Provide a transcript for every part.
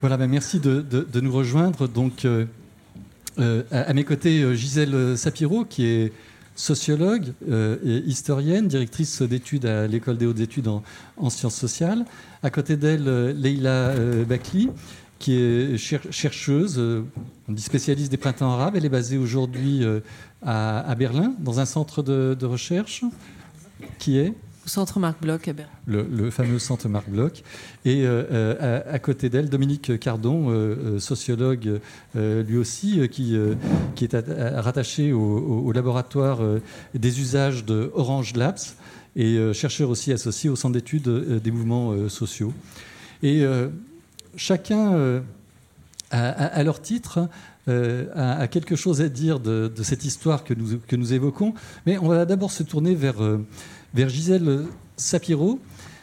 Voilà, merci de nous rejoindre. Donc, à mes côtés, Gisèle Sapiro, qui est sociologue et historienne, directrice d'études à l'École des hautes études en sciences sociales. À côté d'elle, Leïla Bakli, qui est chercheuse, on dit spécialiste des printemps arabes. Elle est basée aujourd'hui à Berlin, dans un centre de recherche qui est au centre Marc Bloch à Berlin. Le fameux centre Marc Bloch. Et à côté d'elle, Dominique Cardon, sociologue lui aussi, qui est rattaché au laboratoire des usages de Orange Labs et chercheur aussi associé au centre d'études des mouvements sociaux. Et chacun, à leur titre, a quelque chose à dire de cette histoire que nous évoquons. Mais on va d'abord se tourner vers Gisèle Sapiro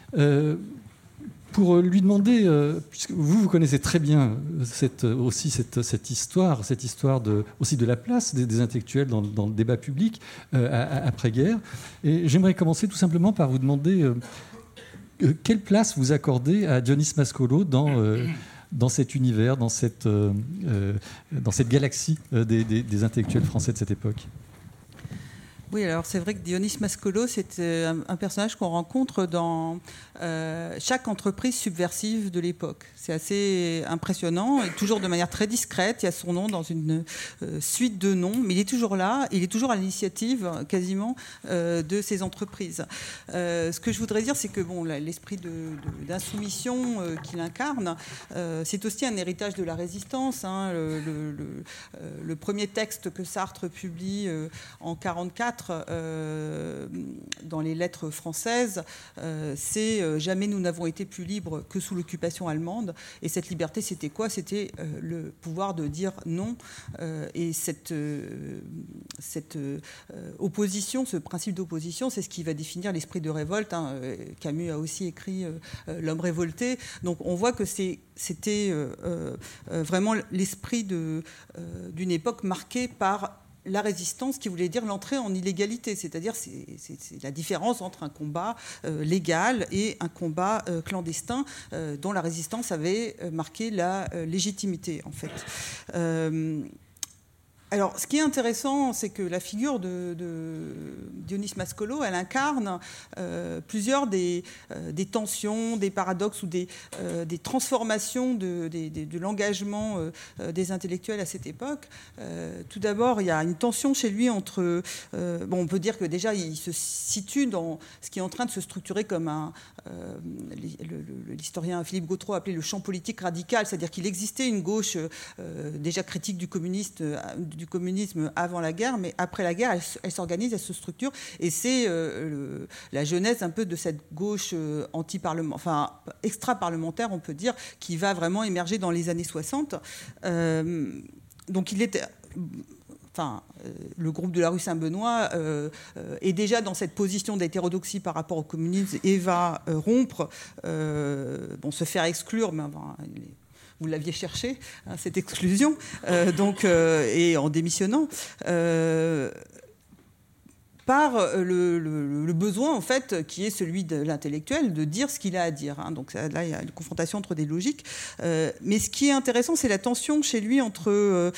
pour lui demander, puisque vous connaissez très bien cette histoire aussi de la place des intellectuels dans le débat public après-guerre. Et j'aimerais commencer tout simplement par vous demander quelle place vous accordez à Dionys Mascolo dans cet univers, dans cette galaxie des intellectuels français de cette époque. Oui, alors c'est vrai que Dionys Mascolo, c'est un personnage qu'on rencontre dans chaque entreprise subversive de l'époque. C'est assez impressionnant, et toujours de manière très discrète. Il y a son nom dans une suite de noms, mais il est toujours là, il est toujours à l'initiative quasiment de ces entreprises. Ce que je voudrais dire, c'est que l'esprit d'insoumission qu'il incarne, c'est aussi un héritage de la résistance. Hein. Le premier texte que Sartre publie en 1944, dans les lettres françaises, c'est « Jamais nous n'avons été plus libres que sous l'occupation allemande ». Et cette liberté, c'était quoi ? C'était le pouvoir de dire non. Et cette opposition, ce principe d'opposition, c'est ce qui va définir l'esprit de révolte. Hein. Camus a aussi écrit L'homme révolté. Donc on voit que c'était vraiment l'esprit d'une époque marquée par la résistance, qui voulait dire l'entrée en illégalité, c'est-à-dire c'est la différence entre un combat légal et un combat clandestin dont la résistance avait marqué la légitimité, en fait. Alors, ce qui est intéressant, c'est que la figure de Dionys Mascolo, elle incarne plusieurs des tensions, des paradoxes ou des transformations de l'engagement des intellectuels à cette époque. Tout d'abord, il y a une tension chez lui entre... on peut dire que déjà, il se situe dans ce qui est en train de se structurer comme l'historien Philippe Gautreau appelait le champ politique radical, c'est-à-dire qu'il existait une gauche déjà critique du communisme avant la guerre, mais après la guerre, elle s'organise, elle se structure, et c'est la genèse un peu de cette gauche extra-parlementaire, on peut dire, qui va vraiment émerger dans les années 60. Donc il était... le groupe de la rue Saint-Benoît est déjà dans cette position d'hétérodoxie par rapport au communisme et va rompre, se faire exclure, mais vous l'aviez cherché, hein, cette exclusion, et en démissionnant, par le besoin, en fait, qui est celui de l'intellectuel, de dire ce qu'il a à dire. Hein. Donc là, il y a une confrontation entre des logiques. Mais ce qui est intéressant, c'est la tension chez lui entre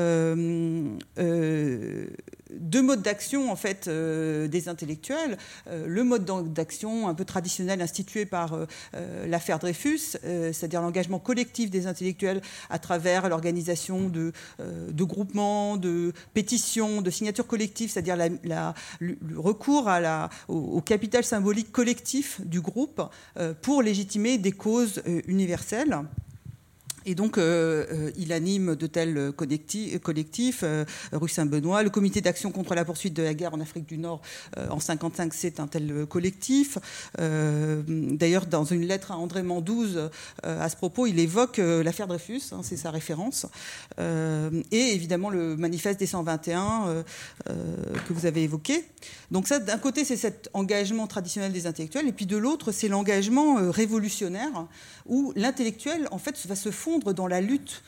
deux modes d'action, en fait, des intellectuels. Le mode d'action un peu traditionnel institué par l'affaire Dreyfus, c'est-à-dire l'engagement collectif des intellectuels à travers l'organisation de groupements, de pétitions, de signatures collectives, c'est-à-dire le recours au capital symbolique collectif du groupe pour légitimer des causes universelles. Et donc, il anime de tels collectifs, rue Saint-Benoît, le comité d'action contre la poursuite de la guerre en Afrique du Nord en 1955, c'est un tel collectif. D'ailleurs, dans une lettre à André Mandouze, à ce propos, il évoque l'affaire Dreyfus, hein, c'est sa référence, et évidemment le manifeste des 121 que vous avez évoqué. Donc ça, d'un côté, c'est cet engagement traditionnel des intellectuels, et puis de l'autre, c'est l'engagement révolutionnaire, où l'intellectuel, en fait, va se fondre fondre dans la lutte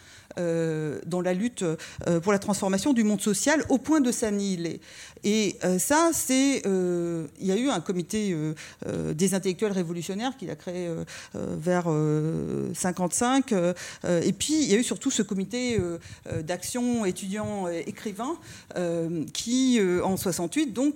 pour la transformation du monde social au point de s'annihiler. Et ça, il y a eu un comité des intellectuels révolutionnaires qu'il a créé vers 1955. Et puis, il y a eu surtout ce comité d'action étudiants-écrivains qui, en 68, donc,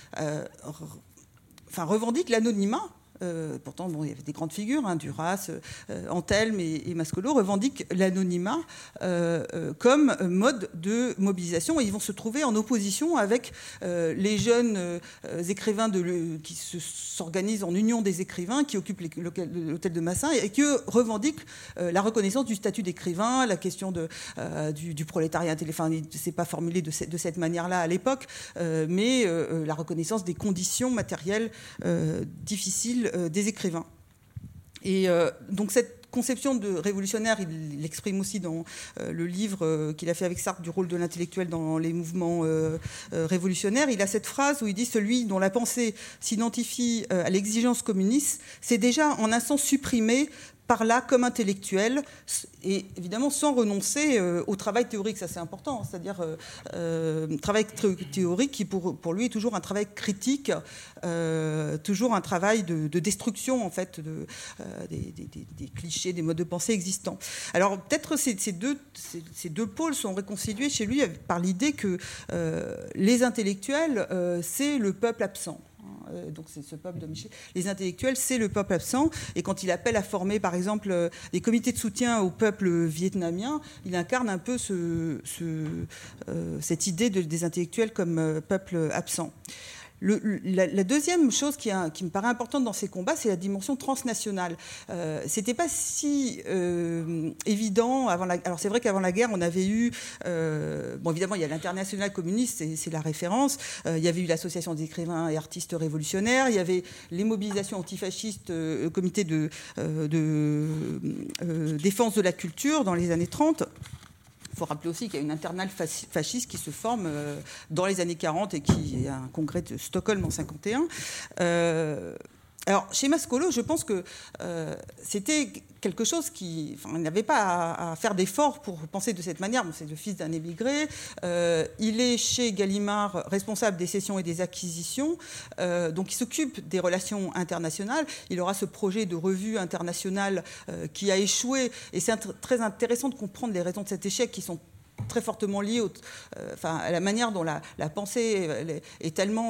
revendique l'anonymat. Pourtant, il y avait des grandes figures, Duras, Antelme et Mascolo revendiquent l'anonymat comme mode de mobilisation. Et ils vont se trouver en opposition avec les jeunes écrivains qui s'organisent en union des écrivains, qui occupent l'hôtel de Massin et qui revendiquent la reconnaissance du statut d'écrivain, la question du prolétariat. Enfin, c'est pas formulé de cette manière-là à l'époque, mais la reconnaissance des conditions matérielles difficiles des écrivains. Et donc cette conception de révolutionnaire, il l'exprime aussi dans le livre qu'il a fait avec Sartre du rôle de l'intellectuel dans les mouvements révolutionnaires. Il a cette phrase où il dit « Celui dont la pensée s'identifie à l'exigence communiste, c'est déjà en un sens supprimé par là comme intellectuel, et évidemment sans renoncer au travail théorique, ça c'est important, c'est-à-dire travail théorique qui pour lui est toujours un travail critique, toujours un travail de destruction en fait des clichés, des modes de pensée existants. Alors peut-être ces deux pôles sont réconciliés chez lui par l'idée que les intellectuels c'est le peuple absent. Donc c'est ce peuple de Michel. Les intellectuels, c'est le peuple absent. Et quand il appelle à former, par exemple, des comités de soutien au peuple vietnamien, il incarne un peu cette idée des intellectuels comme peuple absent. La deuxième chose qui me paraît importante dans ces combats, c'est la dimension transnationale. C'était pas si évident avant la. Alors c'est vrai qu'avant la guerre, on avait eu, évidemment, il y a l'Internationale communiste, c'est la référence. Il y avait eu l'Association des écrivains et artistes révolutionnaires. Il y avait les mobilisations antifascistes, comité de défense de la culture dans les années 30. Il faut rappeler aussi qu'il y a une internale fasciste qui se forme dans les années 40 et qui est un congrès de Stockholm en 51. Alors, chez Mascolo, je pense que c'était quelque chose il n'avait pas à faire d'efforts pour penser de cette manière. Bon, c'est le fils d'un émigré. Il est chez Gallimard responsable des cessions et des acquisitions. Donc, il s'occupe des relations internationales. Il aura ce projet de revue internationale qui a échoué. Et c'est très intéressant de comprendre les raisons de cet échec qui sont très fortement liées à la manière dont la pensée est tellement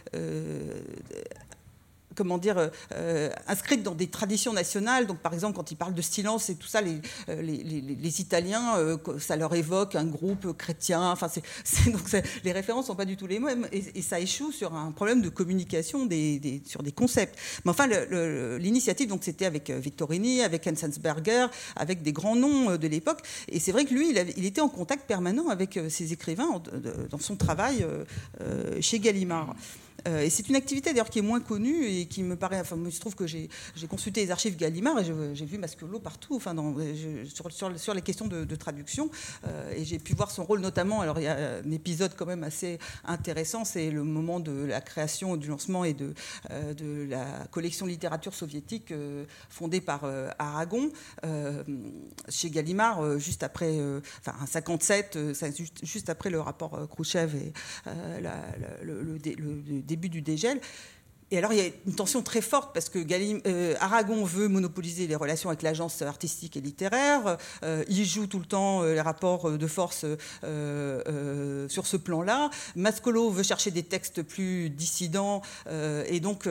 inscrite dans des traditions nationales. Donc, par exemple, quand ils parlent de silence et tout ça, les Italiens, ça leur évoque un groupe chrétien. Enfin, les références ne sont pas du tout les mêmes. Et ça échoue sur un problème de communication sur des concepts. Mais enfin, l'initiative, donc, c'était avec Vittorini, avec Enzensberger, avec des grands noms de l'époque. Et c'est vrai que lui, il était en contact permanent avec ces écrivains dans son travail chez Gallimard. Et c'est une activité d'ailleurs qui est moins connue et qui me paraît. Enfin, il se trouve que j'ai consulté les archives Gallimard et j'ai vu Mascolo partout, sur les questions de traduction. Et j'ai pu voir son rôle notamment. Alors il y a un épisode quand même assez intéressant, c'est le moment de la création, du lancement et de la collection littérature soviétique fondée par Aragon chez Gallimard, juste après, en 57, juste après le rapport Khrouchtchev et le début du dégel. Et alors, il y a une tension très forte parce que Aragon veut monopoliser les relations avec l'agence artistique et littéraire. Il joue tout le temps les rapports de force sur ce plan-là. Mascolo veut chercher des textes plus dissidents. Et donc,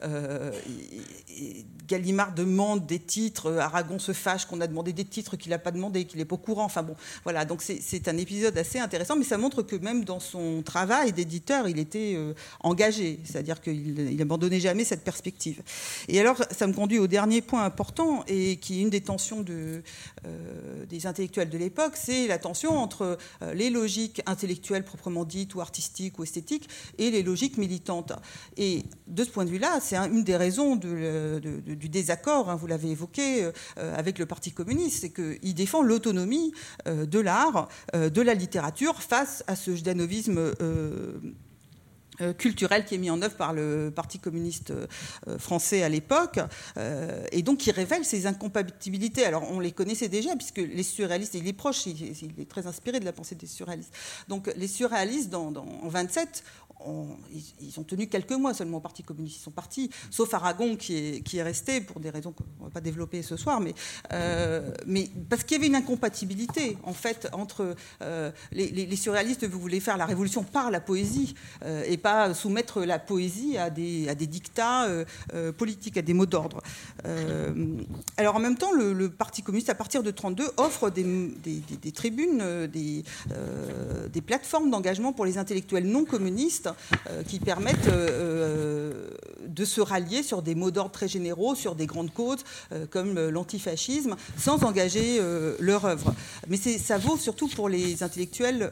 Gallimard demande des titres. Aragon se fâche qu'on a demandé des titres qu'il n'a pas demandé, qu'il n'est pas au courant. Enfin bon, voilà. Donc, c'est un épisode assez intéressant. Mais ça montre que même dans son travail d'éditeur, il était engagé. C'est-à-dire qu'il n'abandonnait jamais cette perspective. Et alors, ça me conduit au dernier point important et qui est une des tensions des intellectuels de l'époque, c'est la tension entre les logiques intellectuelles proprement dites ou artistiques ou esthétiques et les logiques militantes. Et de ce point de vue-là, c'est une des raisons du désaccord, vous l'avez évoqué, avec le Parti communiste, c'est qu'il défend l'autonomie de l'art, de la littérature face à ce jdanovisme culturel qui est mis en œuvre par le Parti communiste français à l'époque, et donc qui révèle ces incompatibilités. Alors on les connaissait déjà, puisque les surréalistes, il est proche, il est très inspiré de la pensée des surréalistes. Donc les surréalistes, en 27, ils ont tenu quelques mois seulement au Parti communiste. Ils sont partis, sauf Aragon qui est resté pour des raisons qu'on ne va pas développer ce soir, mais parce qu'il y avait une incompatibilité en fait entre les surréalistes voulaient faire la révolution par la poésie et pas soumettre la poésie à des dictats politiques, à des mots d'ordre. Alors en même temps, le Parti communiste à partir de 1932 offre des tribunes, des plateformes d'engagement pour les intellectuels non communistes qui permettent de se rallier sur des mots d'ordre très généraux, sur des grandes causes comme l'antifascisme, sans engager leur œuvre. Mais ça vaut surtout pour les intellectuels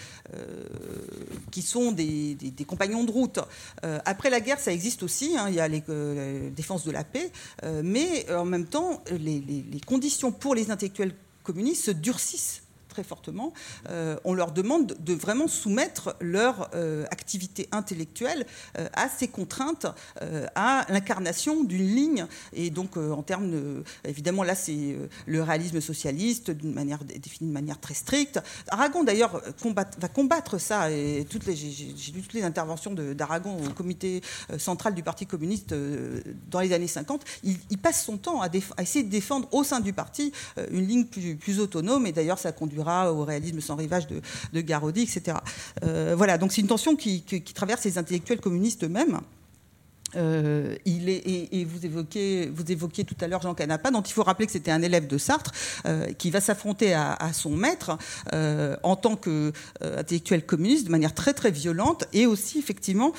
qui sont des compagnons de route. Après la guerre, ça existe aussi, il y a la défense de la paix, mais en même temps, les conditions pour les intellectuels communistes se durcissent très fortement. On leur demande de vraiment soumettre leur activité intellectuelle à ces contraintes, à l'incarnation d'une ligne. Et donc, en termes évidemment, là, c'est le réalisme socialiste, défini de manière très stricte. Aragon, d'ailleurs, va combattre ça. Et j'ai lu toutes les interventions d'Aragon au comité central du Parti communiste dans les années 50. Il passe son temps à essayer de défendre au sein du parti une ligne plus autonome. Et d'ailleurs, ça conduira au réalisme sans rivage de Garaudy, etc. Voilà, donc c'est une tension qui traverse les intellectuels communistes eux-mêmes. Et vous évoquiez tout à l'heure Jean Canapa, dont il faut rappeler que c'était un élève de Sartre qui va s'affronter à son maître en tant qu'intellectuel communiste de manière très très violente, et aussi effectivement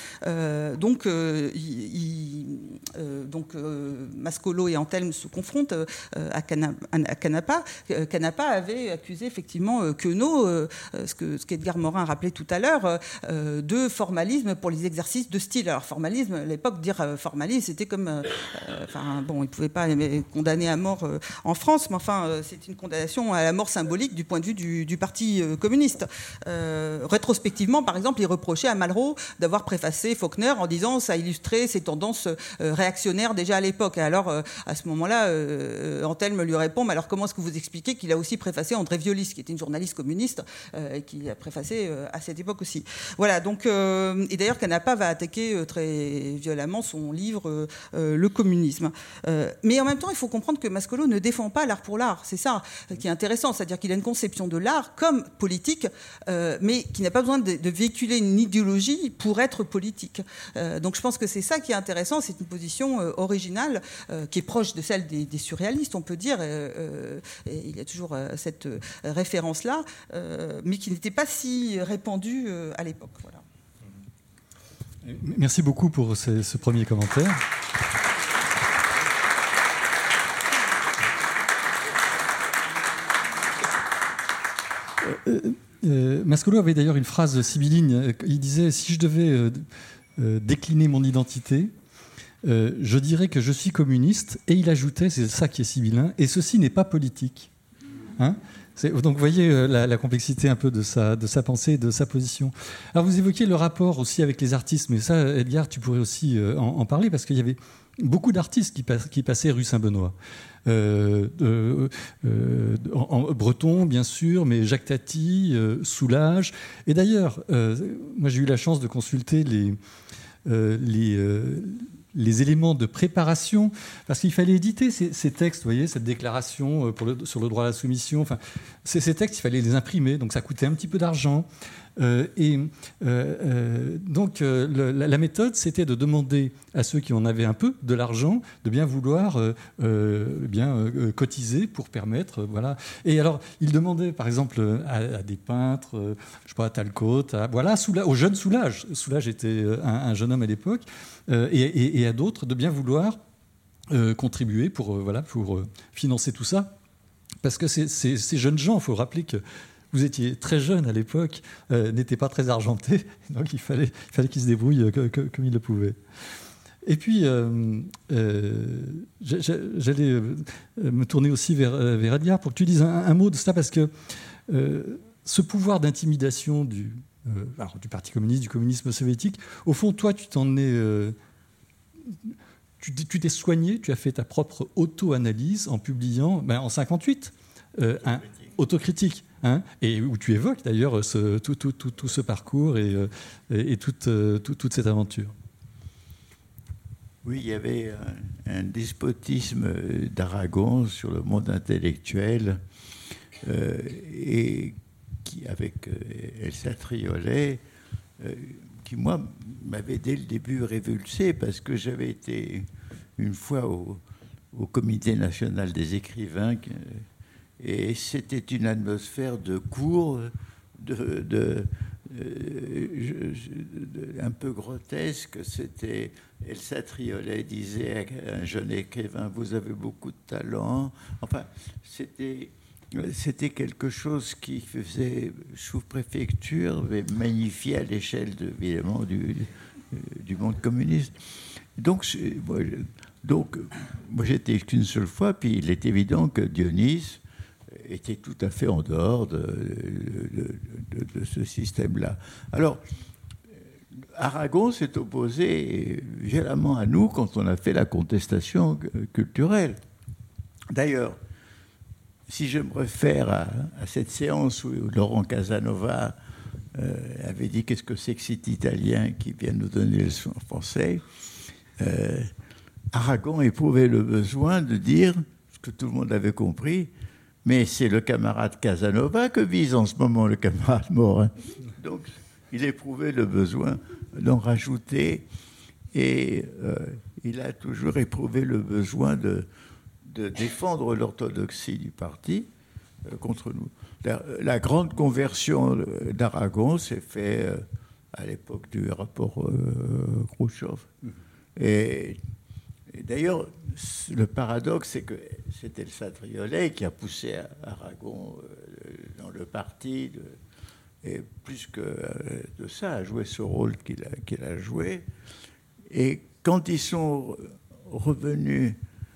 Mascolo et Antelme se confrontent à Canapa. Canapa avait accusé effectivement Queneau, ce qu'Edgar Morin rappelait tout à l'heure, de formalisme pour les exercices de style. Alors formalisme à l'époque, dire formalisme, c'était comme il ne pouvait pas condamner à mort en France, mais enfin c'est une condamnation à la mort symbolique du point de vue du Parti communiste. Rétrospectivement, par exemple, il reprochait à Malraux d'avoir préfacé Faulkner en disant ça illustrait ses tendances réactionnaires déjà à l'époque. Et alors à ce moment-là, Antelme lui répond mais alors comment est-ce que vous expliquez qu'il a aussi préfacé André Violis, qui était une journaliste communiste et qui a préfacé à cette époque aussi. Voilà, donc et d'ailleurs Canapa va attaquer très violemment son livre Le communisme. Mais en même temps, il faut comprendre que Mascolo ne défend pas l'art pour l'art. C'est ça qui est intéressant, c'est-à-dire qu'il a une conception de l'art comme politique, mais qui n'a pas besoin de véhiculer une idéologie pour être politique. Donc je pense que c'est ça qui est intéressant, c'est une position originale qui est proche de celle des surréalistes, on peut dire. Et il y a toujours cette référence-là, mais qui n'était pas si répandue à l'époque. Voilà. Merci beaucoup pour ce premier commentaire. Mascolo avait d'ailleurs une phrase sibylline. Il disait « Si je devais décliner mon identité, je dirais que je suis communiste. » Et il ajoutait, c'est ça qui est sibyllin, « et ceci n'est pas politique. » Donc vous voyez la complexité un peu de sa pensée, de sa position. Alors vous évoquiez le rapport aussi avec les artistes, mais ça, Edgar, tu pourrais aussi en parler, parce qu'il y avait beaucoup d'artistes qui passaient rue Saint-Benoît. En breton, bien sûr, mais Jacques Tati, Soulages. Et d'ailleurs, moi j'ai eu la chance de consulter les éléments de préparation, parce qu'il fallait éditer ces textes, vous voyez, cette déclaration sur le droit à la soumission. Enfin, ces textes, il fallait les imprimer, donc ça coûtait un petit peu d'argent. Donc la méthode, c'était de demander à ceux qui en avaient un peu de l'argent de bien vouloir cotiser pour permettre, voilà. Et alors, il demandait, par exemple, à des peintres, je sais pas, à Talcott, au jeune Soulages. Soulages était un jeune homme à l'époque, et à d'autres de bien vouloir contribuer pour financer tout ça. Parce que ces jeunes gens, il faut rappeler que vous étiez très jeune à l'époque, n'étaient pas très argentés, donc il fallait qu'ils se débrouillent comme ils le pouvaient. Et puis, j'allais me tourner aussi vers Edgar pour que tu dises un mot de ça, parce que ce pouvoir d'intimidation alors, du Parti communiste, du communisme soviétique. Au fond, toi, tu t'en es... tu t'es soigné, tu as fait ta propre auto-analyse en publiant, en 1958, un autocritique. Hein, et où tu évoques d'ailleurs tout ce parcours et toute cette aventure. Oui, il y avait un despotisme d'Aragon sur le monde intellectuel et qui, avec Elsa Triolet, qui, moi, m'avait dès le début révulsé parce que j'avais été une fois au Comité national des écrivains et c'était une atmosphère de cours, un peu grotesque. C'était Elsa Triolet disait à un jeune écrivain, vous avez beaucoup de talent. Enfin, c'était quelque chose qui faisait sous-préfecture, mais magnifié à l'échelle évidemment du monde communiste. Donc moi j'étais qu'une seule fois, puis il est évident que Dionys était tout à fait en dehors de ce système-là. Alors, Aragon s'est opposé violemment à nous quand on a fait la contestation culturelle. D'ailleurs, si je me réfère à cette séance où Laurent Casanova avait dit « Qu'est-ce que c'est que cet Italien qui vient nous donner des leçons en français ?» Aragon éprouvait le besoin de dire, ce que tout le monde avait compris, mais c'est le camarade Casanova que vise en ce moment le camarade Morin. Donc, il éprouvait le besoin d'en rajouter et il a toujours éprouvé le besoin de défendre l'orthodoxie du parti contre nous. La grande conversion d'Aragon s'est faite à l'époque du rapport Khrouchtchev. Et d'ailleurs, le paradoxe, c'est que c'était Elsa Triolet qui a poussé Aragon dans le parti, et plus que de ça, a joué ce rôle qu'il a joué. Et quand ils sont revenus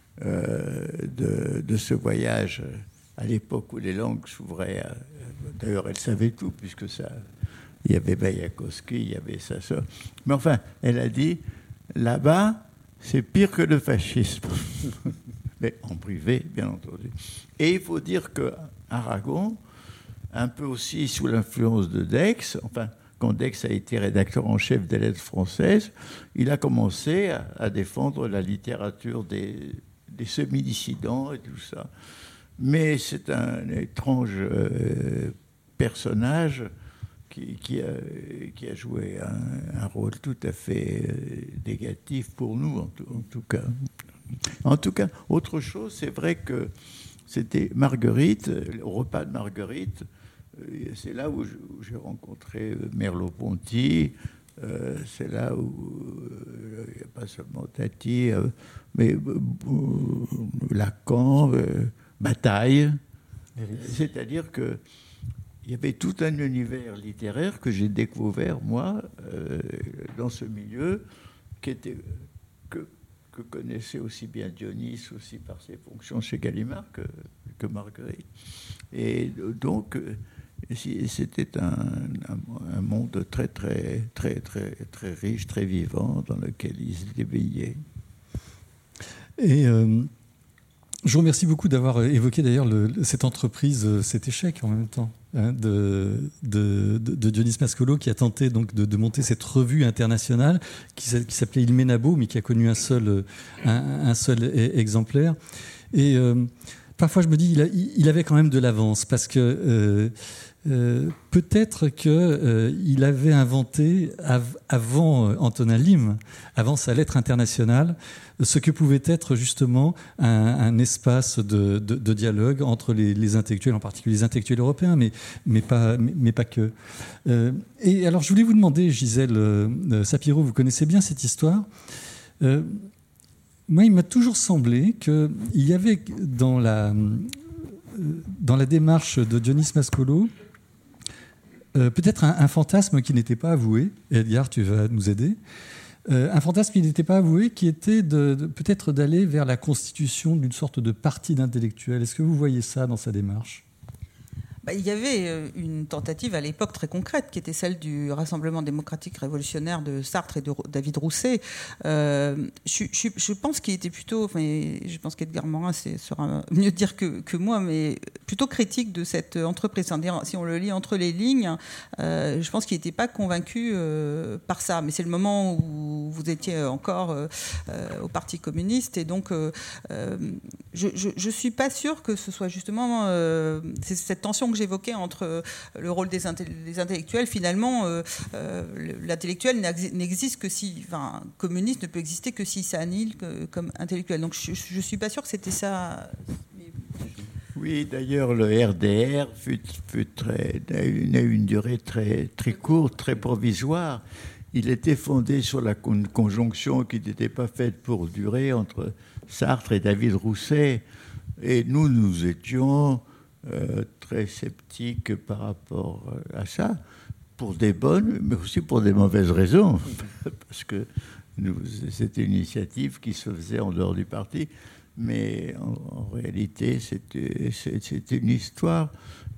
de ce voyage, à l'époque où les langues s'ouvraient, d'ailleurs elle savait tout, puisque ça, il y avait Baïakovski, il y avait sa sœur. Mais enfin, elle a dit, là-bas, c'est pire que le fascisme. Mais en privé, bien entendu. Et il faut dire qu'Aragon, un peu aussi sous l'influence de Dex, enfin, quand Dex a été rédacteur en chef des lettres françaises, il a commencé à défendre la littérature des semi-dissidents et tout ça. Mais c'est un étrange personnage qui a joué un rôle tout à fait négatif pour nous, en tout cas. En tout cas, autre chose, c'est vrai que c'était Marguerite, au repas de Marguerite, c'est là où j'ai rencontré Merleau-Ponty, c'est là où il n'y a pas seulement Tati, mais Lacan, Bataille. C'est-à-dire que il y avait tout un univers littéraire que j'ai découvert, moi, dans ce milieu, que connaissait aussi bien Dionys, aussi par ses fonctions chez Gallimard, que Marguerite. Et donc, c'était un monde très, très, très, très, très riche, très vivant, dans lequel ils étaient baignés. Et je vous remercie beaucoup d'avoir évoqué d'ailleurs cette entreprise, cet échec en même temps, hein, de Dionys Mascolo, qui a tenté donc de monter cette revue internationale qui s'appelait Il Menabo, mais qui a connu un seul exemplaire. Et parfois je me dis, il avait quand même de l'avance, parce que peut-être qu'il avait inventé, avant Antonin Lim, avant sa lettre internationale, ce que pouvait être justement un espace de dialogue entre les intellectuels, en particulier les intellectuels européens, mais pas que. Et alors je voulais vous demander, Gisèle Sapiro, vous connaissez bien cette histoire. Moi, il m'a toujours semblé qu'il y avait dans la démarche de Dionys Mascolo peut-être un fantasme qui n'était pas avoué. Edgar, tu vas nous aider. Un fantasme qui n'était pas avoué, qui était peut-être d'aller vers la constitution d'une sorte de parti d'intellectuels. Est-ce que vous voyez ça dans sa démarche ? Il y avait une tentative à l'époque très concrète qui était celle du Rassemblement démocratique révolutionnaire de Sartre et de David Rousset. Je pense qu'il était plutôt, je pense qu'Edgar Morin sera mieux dire que moi, mais plutôt critique de cette entreprise. Si on le lit entre les lignes, je pense qu'il n'était pas convaincu par ça. Mais c'est le moment où vous étiez encore au Parti communiste, et donc je suis pas sûre que ce soit justement c'est cette tension que j'évoquais entre le rôle des intellectuels. Finalement, l'intellectuel n'existe que si, communiste ne peut exister que si ça annihile comme intellectuel. Donc je suis pas sûre que c'était ça. Oui, d'ailleurs, le RDR a eu une durée très, très courte, très provisoire. Il était fondé sur la conjonction qui n'était pas faite pour durer entre Sartre et David Rousset. Et nous étions très sceptiques par rapport à ça, pour des bonnes, mais aussi pour des mauvaises raisons. Parce que c'était une initiative qui se faisait en dehors du parti. Mais en réalité, c'était une histoire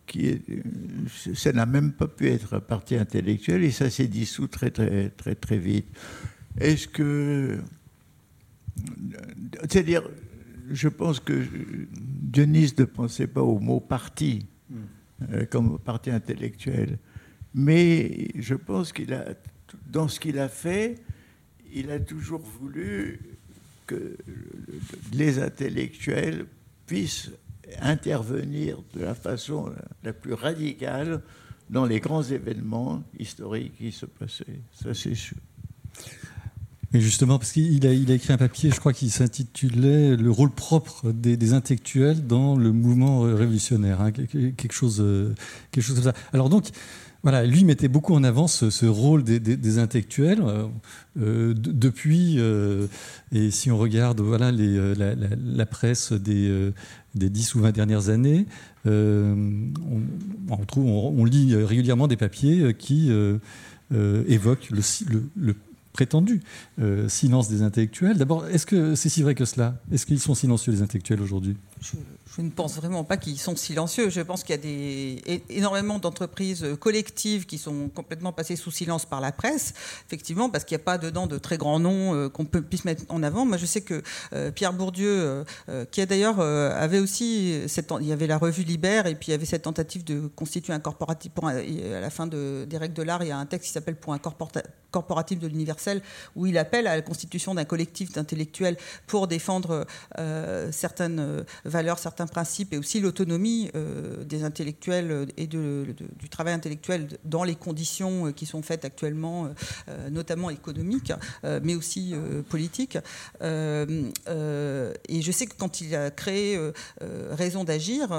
ça n'a même pas pu être un parti intellectuel, et ça s'est dissous très, très, très, très vite. Est-ce que... C'est-à-dire, je pense que Dionys ne pensait pas au mot parti comme parti intellectuel. Mais je pense dans ce qu'il a fait, il a toujours voulu que les intellectuels puissent intervenir de la façon la plus radicale dans les grands événements historiques qui se passaient. Ça, c'est sûr. Et justement, parce qu'il a écrit un papier, je crois qu'il s'intitulait « Le rôle propre des intellectuels dans le mouvement révolutionnaire », quelque chose comme ça. Alors donc, voilà, lui mettait beaucoup en avant ce rôle des intellectuels depuis, et si on regarde la presse des 10 ou 20 dernières années, on lit régulièrement des papiers qui évoquent le prétendu silence des intellectuels. D'abord, est-ce que c'est si vrai que cela ? Est-ce qu'ils sont silencieux, les intellectuels, aujourd'hui ? Je ne pense vraiment pas qu'ils sont silencieux. Je pense qu'il y a énormément d'entreprises collectives qui sont complètement passées sous silence par la presse, effectivement, parce qu'il n'y a pas dedans de très grands noms qu'on puisse mettre en avant. Moi, je sais que Pierre Bourdieu, qui a d'ailleurs avait aussi... il y avait la revue Libère, et puis il y avait cette tentative de constituer un corporatif. À la fin des règles de l'art, il y a un texte qui s'appelle « Pour un corporatif de l'universel », où il appelle à la constitution d'un collectif d'intellectuels pour défendre certaines valeurs, certains principes, et aussi l'autonomie des intellectuels et du travail intellectuel dans les conditions qui sont faites actuellement, notamment économiques, mais aussi politiques. Et je sais que quand il a créé Raison d'agir,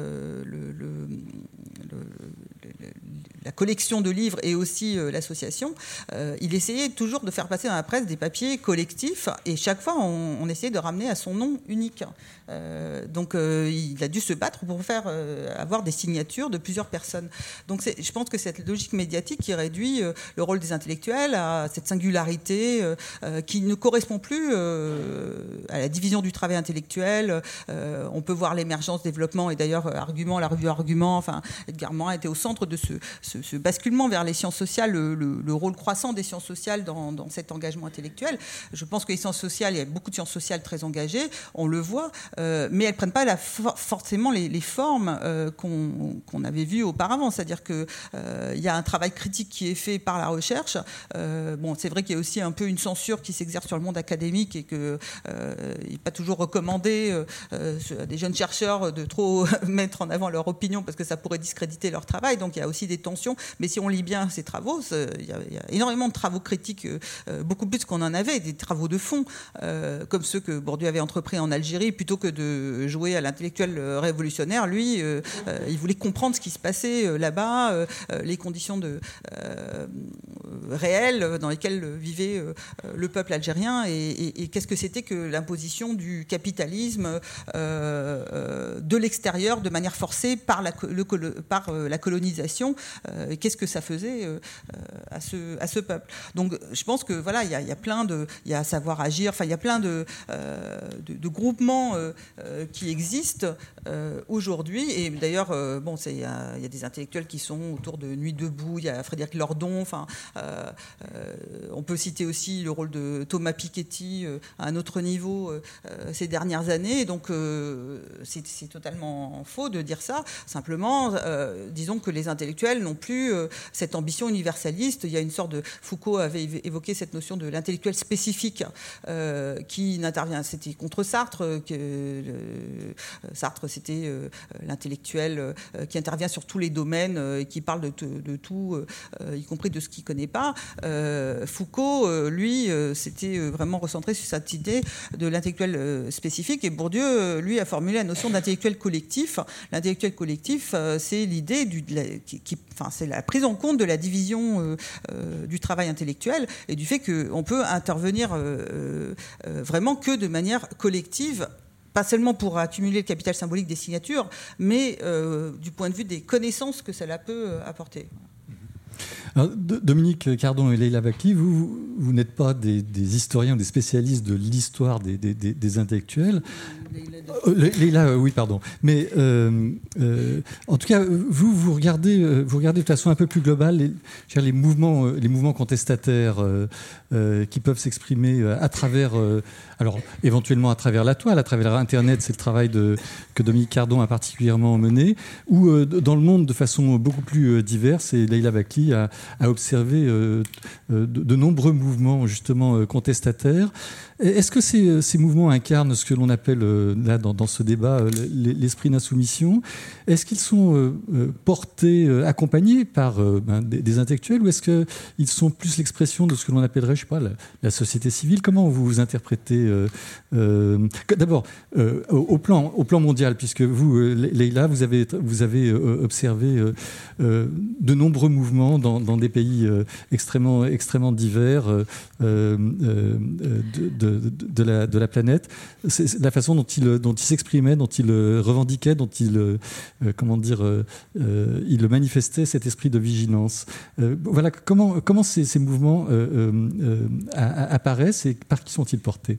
la collection de livres et aussi l'association, il essayait toujours de faire passer dans la presse des papiers collectifs, et chaque fois on essayait de ramener à son nom unique. Donc il a dû se battre pour faire avoir des signatures de plusieurs personnes. Donc je pense que cette logique médiatique qui réduit le rôle des intellectuels à cette singularité qui ne correspond plus à la division du travail intellectuel. On peut voir l'émergence, développement, et d'ailleurs la revue Argument, Edgar Morin était au centre de ce basculement vers les sciences sociales, le rôle croissant des sciences sociales dans cet engagement intellectuel. Je pense que les sciences sociales, il y a beaucoup de sciences sociales très engagées, on le voit, mais elles ne prennent pas forcément les formes qu'on avait vues auparavant. C'est-à-dire qu'il y a un travail critique qui est fait par la recherche. C'est vrai qu'il y a aussi un peu une censure qui s'exerce sur le monde académique, et qu'il n'est pas toujours recommandé à des jeunes chercheurs de trop mettre en avant leur opinion, parce que ça pourrait discréditer leur travail. Donc il y a aussi des tensions. Mais si on lit bien ces travaux, il y a énormément de travaux critiques, beaucoup plus qu'on en avait, des travaux de fond, comme ceux que Bourdieu avait entrepris en Algérie. Plutôt que de jouer à l'intellectuel révolutionnaire, lui, il voulait comprendre ce qui se passait là-bas, les conditions réels dans lesquels vivait le peuple algérien et qu'est-ce que c'était que l'imposition du capitalisme de l'extérieur de manière forcée par la colonisation. Qu'est-ce que ça faisait à ce peuple. Donc je pense que voilà, il y a Savoir Agir, enfin il y a plein de groupements qui existent aujourd'hui. Et d'ailleurs, il y a des intellectuels qui sont autour de Nuit debout. Il y a Frédéric Lordon. Enfin, on peut citer aussi le rôle de Thomas Piketty à un autre niveau ces dernières années. Et donc c'est totalement faux de dire ça. Simplement, disons que les intellectuels n'ont plus cette ambition universaliste. Il y a une sorte de... Foucault avait évoqué cette notion de l'intellectuel spécifique qui n'intervient... C'était contre Sartre. Sartre, c'était l'intellectuel qui intervient sur tous les domaines et qui parle de tout, y compris de ce qu'il ne connaît pas. Foucault, lui, s'était vraiment recentré sur cette idée de l'intellectuel spécifique. Et Bourdieu, lui, a formulé la notion d'intellectuel collectif. L'intellectuel collectif, c'est l'idée c'est la prise en compte de la division du travail intellectuel et du fait qu'on peut intervenir vraiment que de manière collective, pas seulement pour accumuler le capital symbolique des signatures, mais du point de vue des connaissances que cela peut apporter. Alors, Dominique Cardon et Leïla Bakli, vous n'êtes pas des historiens ou des spécialistes de l'histoire des intellectuels. Leïla, oui, pardon. Mais en tout cas, vous regardez de façon un peu plus globale les mouvements contestataires qui peuvent s'exprimer à travers, alors éventuellement à travers la toile, à travers Internet, c'est le travail que Dominique Cardon a particulièrement mené, ou dans le monde de façon beaucoup plus diverse. Et Leïla Bakli a observé de nombreux mouvements justement contestataires. Est-ce que ces mouvements incarnent ce que l'on appelle, là, dans ce débat, l'esprit d'insoumission? Est-ce qu'ils sont portés, accompagnés par des intellectuels, ou est-ce qu'ils sont plus l'expression de ce que l'on appellerait, je sais pas, la société civile? Comment vous interprétez d'abord, au plan mondial, puisque vous, Leïla, vous avez observé de nombreux mouvements dans des pays extrêmement divers de la planète. C'est la façon dont il s'exprimait, dont il revendiquait, dont il manifestait cet esprit de vigilance. Voilà, comment ces mouvements apparaissent et par qui sont-ils portés?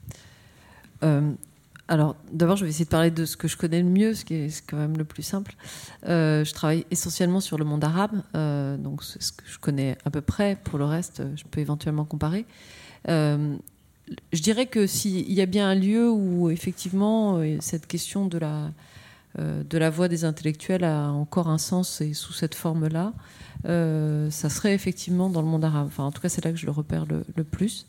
Alors, d'abord, je vais essayer de parler de ce que je connais le mieux, ce qui est quand même le plus simple. Je travaille essentiellement sur le monde arabe, donc c'est ce que je connais à peu près. Pour le reste, je peux éventuellement comparer. Je dirais que s'il y a bien un lieu où, effectivement, cette question de la voix des intellectuels a encore un sens et sous cette forme-là, ça serait effectivement dans le monde arabe. Enfin, en tout cas, c'est là que je le repère le plus.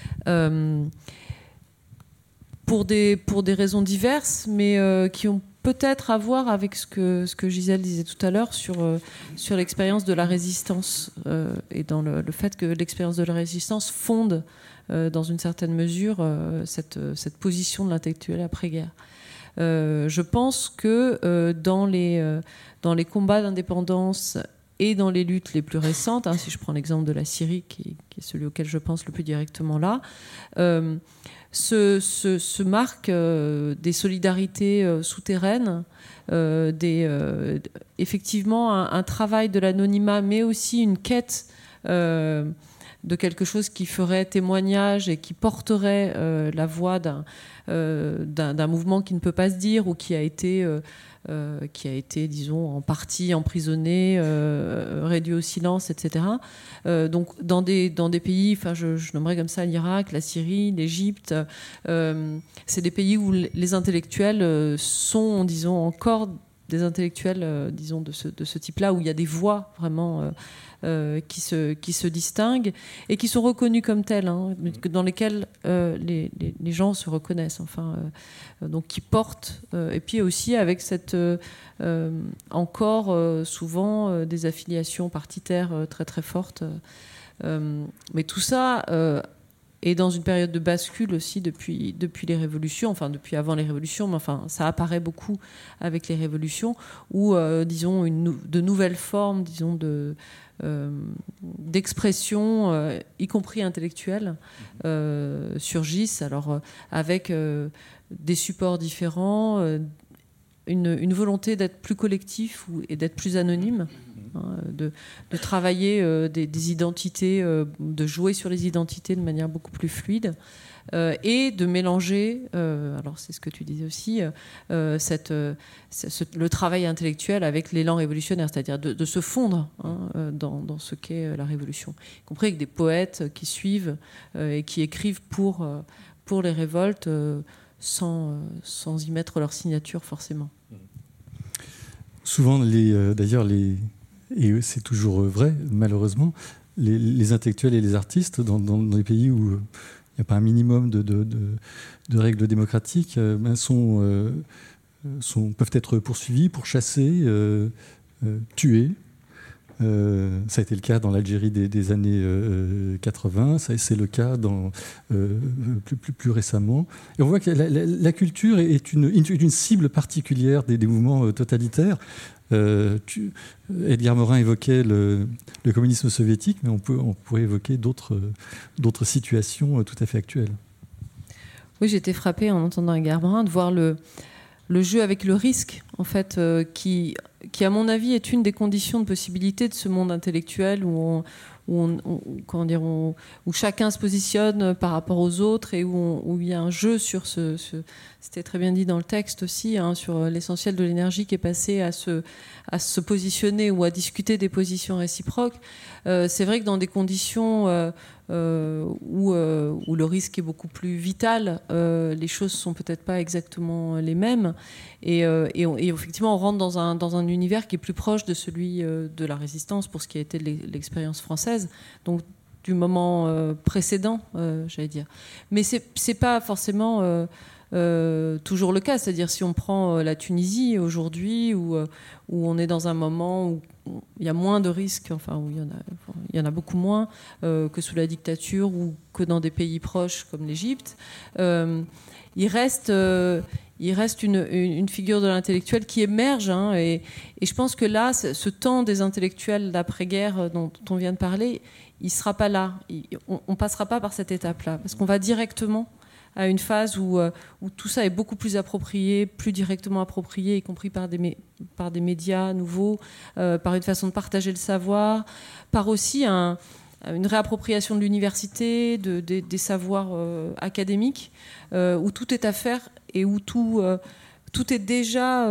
Pour des raisons diverses, mais qui ont peut-être à voir avec ce que Gisèle disait tout à l'heure sur l'expérience de la résistance et dans le fait que l'expérience de la résistance fonde dans une certaine mesure cette position de l'intellectuel après-guerre. Je pense que dans les combats d'indépendance et dans les luttes les plus récentes, si je prends l'exemple de la Syrie, qui est celui auquel je pense le plus directement là, se marquent des solidarités souterraines, effectivement un travail de l'anonymat, mais aussi une quête de quelque chose qui ferait témoignage et qui porterait la voix d'un mouvement qui ne peut pas se dire ou qui a été, disons, en partie emprisonné, réduit au silence, etc. Donc, dans des pays, enfin, je nommerais comme ça l'Irak, la Syrie, l'Égypte, c'est des pays où les intellectuels sont, disons, encore des intellectuels, disons, de ce type-là, où il y a des voix vraiment qui se distinguent et qui sont reconnus comme tels, dans lesquels les gens se reconnaissent, enfin, donc qui portent, et puis aussi avec cette encore souvent des affiliations partitaires très très fortes, mais tout ça et dans une période de bascule aussi depuis les révolutions, enfin depuis avant les révolutions, mais enfin ça apparaît beaucoup avec les révolutions, où disons de nouvelles formes, disons d'expression, y compris intellectuelle, surgissent. Alors avec des supports différents, une volonté d'être plus collectif et d'être plus anonyme. De travailler des identités, de jouer sur les identités de manière beaucoup plus fluide, et de mélanger, alors c'est ce que tu disais aussi, le travail intellectuel avec l'élan révolutionnaire, c'est-à-dire de se fondre dans ce qu'est la révolution, y compris avec des poètes qui suivent et qui écrivent pour les révoltes sans y mettre leur signature forcément. Souvent, et c'est toujours vrai, malheureusement, les intellectuels et les artistes, dans les pays où il n'y a pas un minimum de règles démocratiques, peuvent être poursuivis, pourchassés, tués. Ça a été le cas dans l'Algérie des années 80, c'est le cas plus récemment. Et on voit que la culture est une cible particulière des mouvements totalitaires. Edgar Morin évoquait le communisme soviétique, mais on pourrait évoquer d'autres situations tout à fait actuelles. Oui, j'ai été frappée en entendant Edgar Morin de voir le jeu avec le risque, en fait, qui à mon avis est une des conditions de possibilité de ce monde intellectuel où chacun se positionne par rapport aux autres et où il y a un jeu sur c'était très bien dit dans le texte aussi, sur l'essentiel de l'énergie qui est passée à se positionner ou à discuter des positions réciproques. C'est vrai que dans des conditions où le risque est beaucoup plus vital, les choses sont peut-être pas exactement les mêmes, et effectivement on rentre dans un univers qui est plus proche de celui de la résistance pour ce qui a été l'expérience française, donc du moment précédent, j'allais dire. Mais c'est pas forcément toujours le cas, c'est-à-dire si on prend la Tunisie aujourd'hui où on est dans un moment où il y a moins de risques, enfin où il y en a beaucoup moins que sous la dictature ou que dans des pays proches comme l'Égypte, il reste une figure de l'intellectuel qui émerge, et je pense que là, ce temps des intellectuels d'après-guerre dont on vient de parler, il sera pas là, on passera pas par cette étape-là, parce qu'on va directement à une phase où tout ça est beaucoup plus approprié, plus directement approprié, y compris par des médias nouveaux, par une façon de partager le savoir, par aussi une réappropriation de l'université, des savoirs académiques, où tout est à faire et où tout est déjà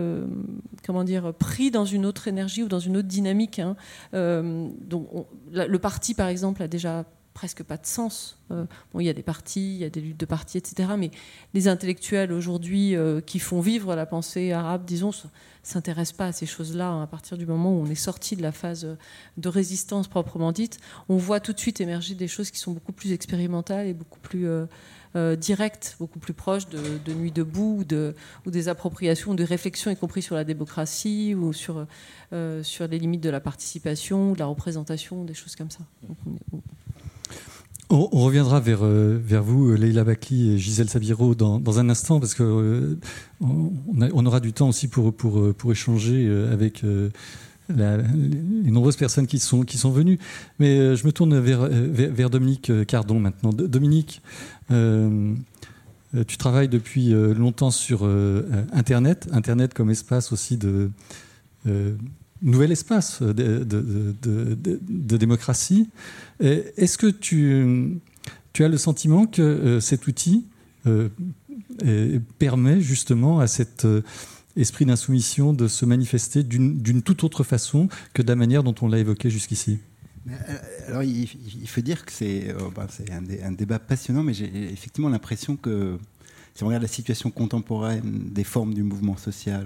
pris dans une autre énergie ou dans une autre dynamique. Donc le parti, par exemple, a déjà presque pas de sens. Il y a des partis, il y a des luttes de partis, etc. Mais les intellectuels aujourd'hui qui font vivre la pensée arabe, disons, s'intéressent pas à ces choses-là. À partir du moment où on est sorti de la phase de résistance proprement dite, on voit tout de suite émerger des choses qui sont beaucoup plus expérimentales et beaucoup plus directes, beaucoup plus proches de Nuit debout ou des appropriations ou des réflexions, y compris sur la démocratie ou sur les limites de la participation ou de la représentation, des choses comme ça. Donc, on reviendra vers vous, Leïla Bakli et Gisèle Sabiro, dans un instant, parce que on aura du temps aussi pour échanger avec les nombreuses personnes qui sont venues. Mais je me tourne vers Dominique Cardon maintenant. Dominique, tu travailles depuis longtemps sur Internet comme espace aussi de nouvel espace de démocratie. Est-ce que tu as le sentiment que cet outil permet justement à cet esprit d'insoumission de se manifester d'une toute autre façon que de la manière dont on l'a évoqué jusqu'ici? Alors, il faut dire que c'est un débat passionnant, mais j'ai effectivement l'impression que si on regarde la situation contemporaine des formes du mouvement social,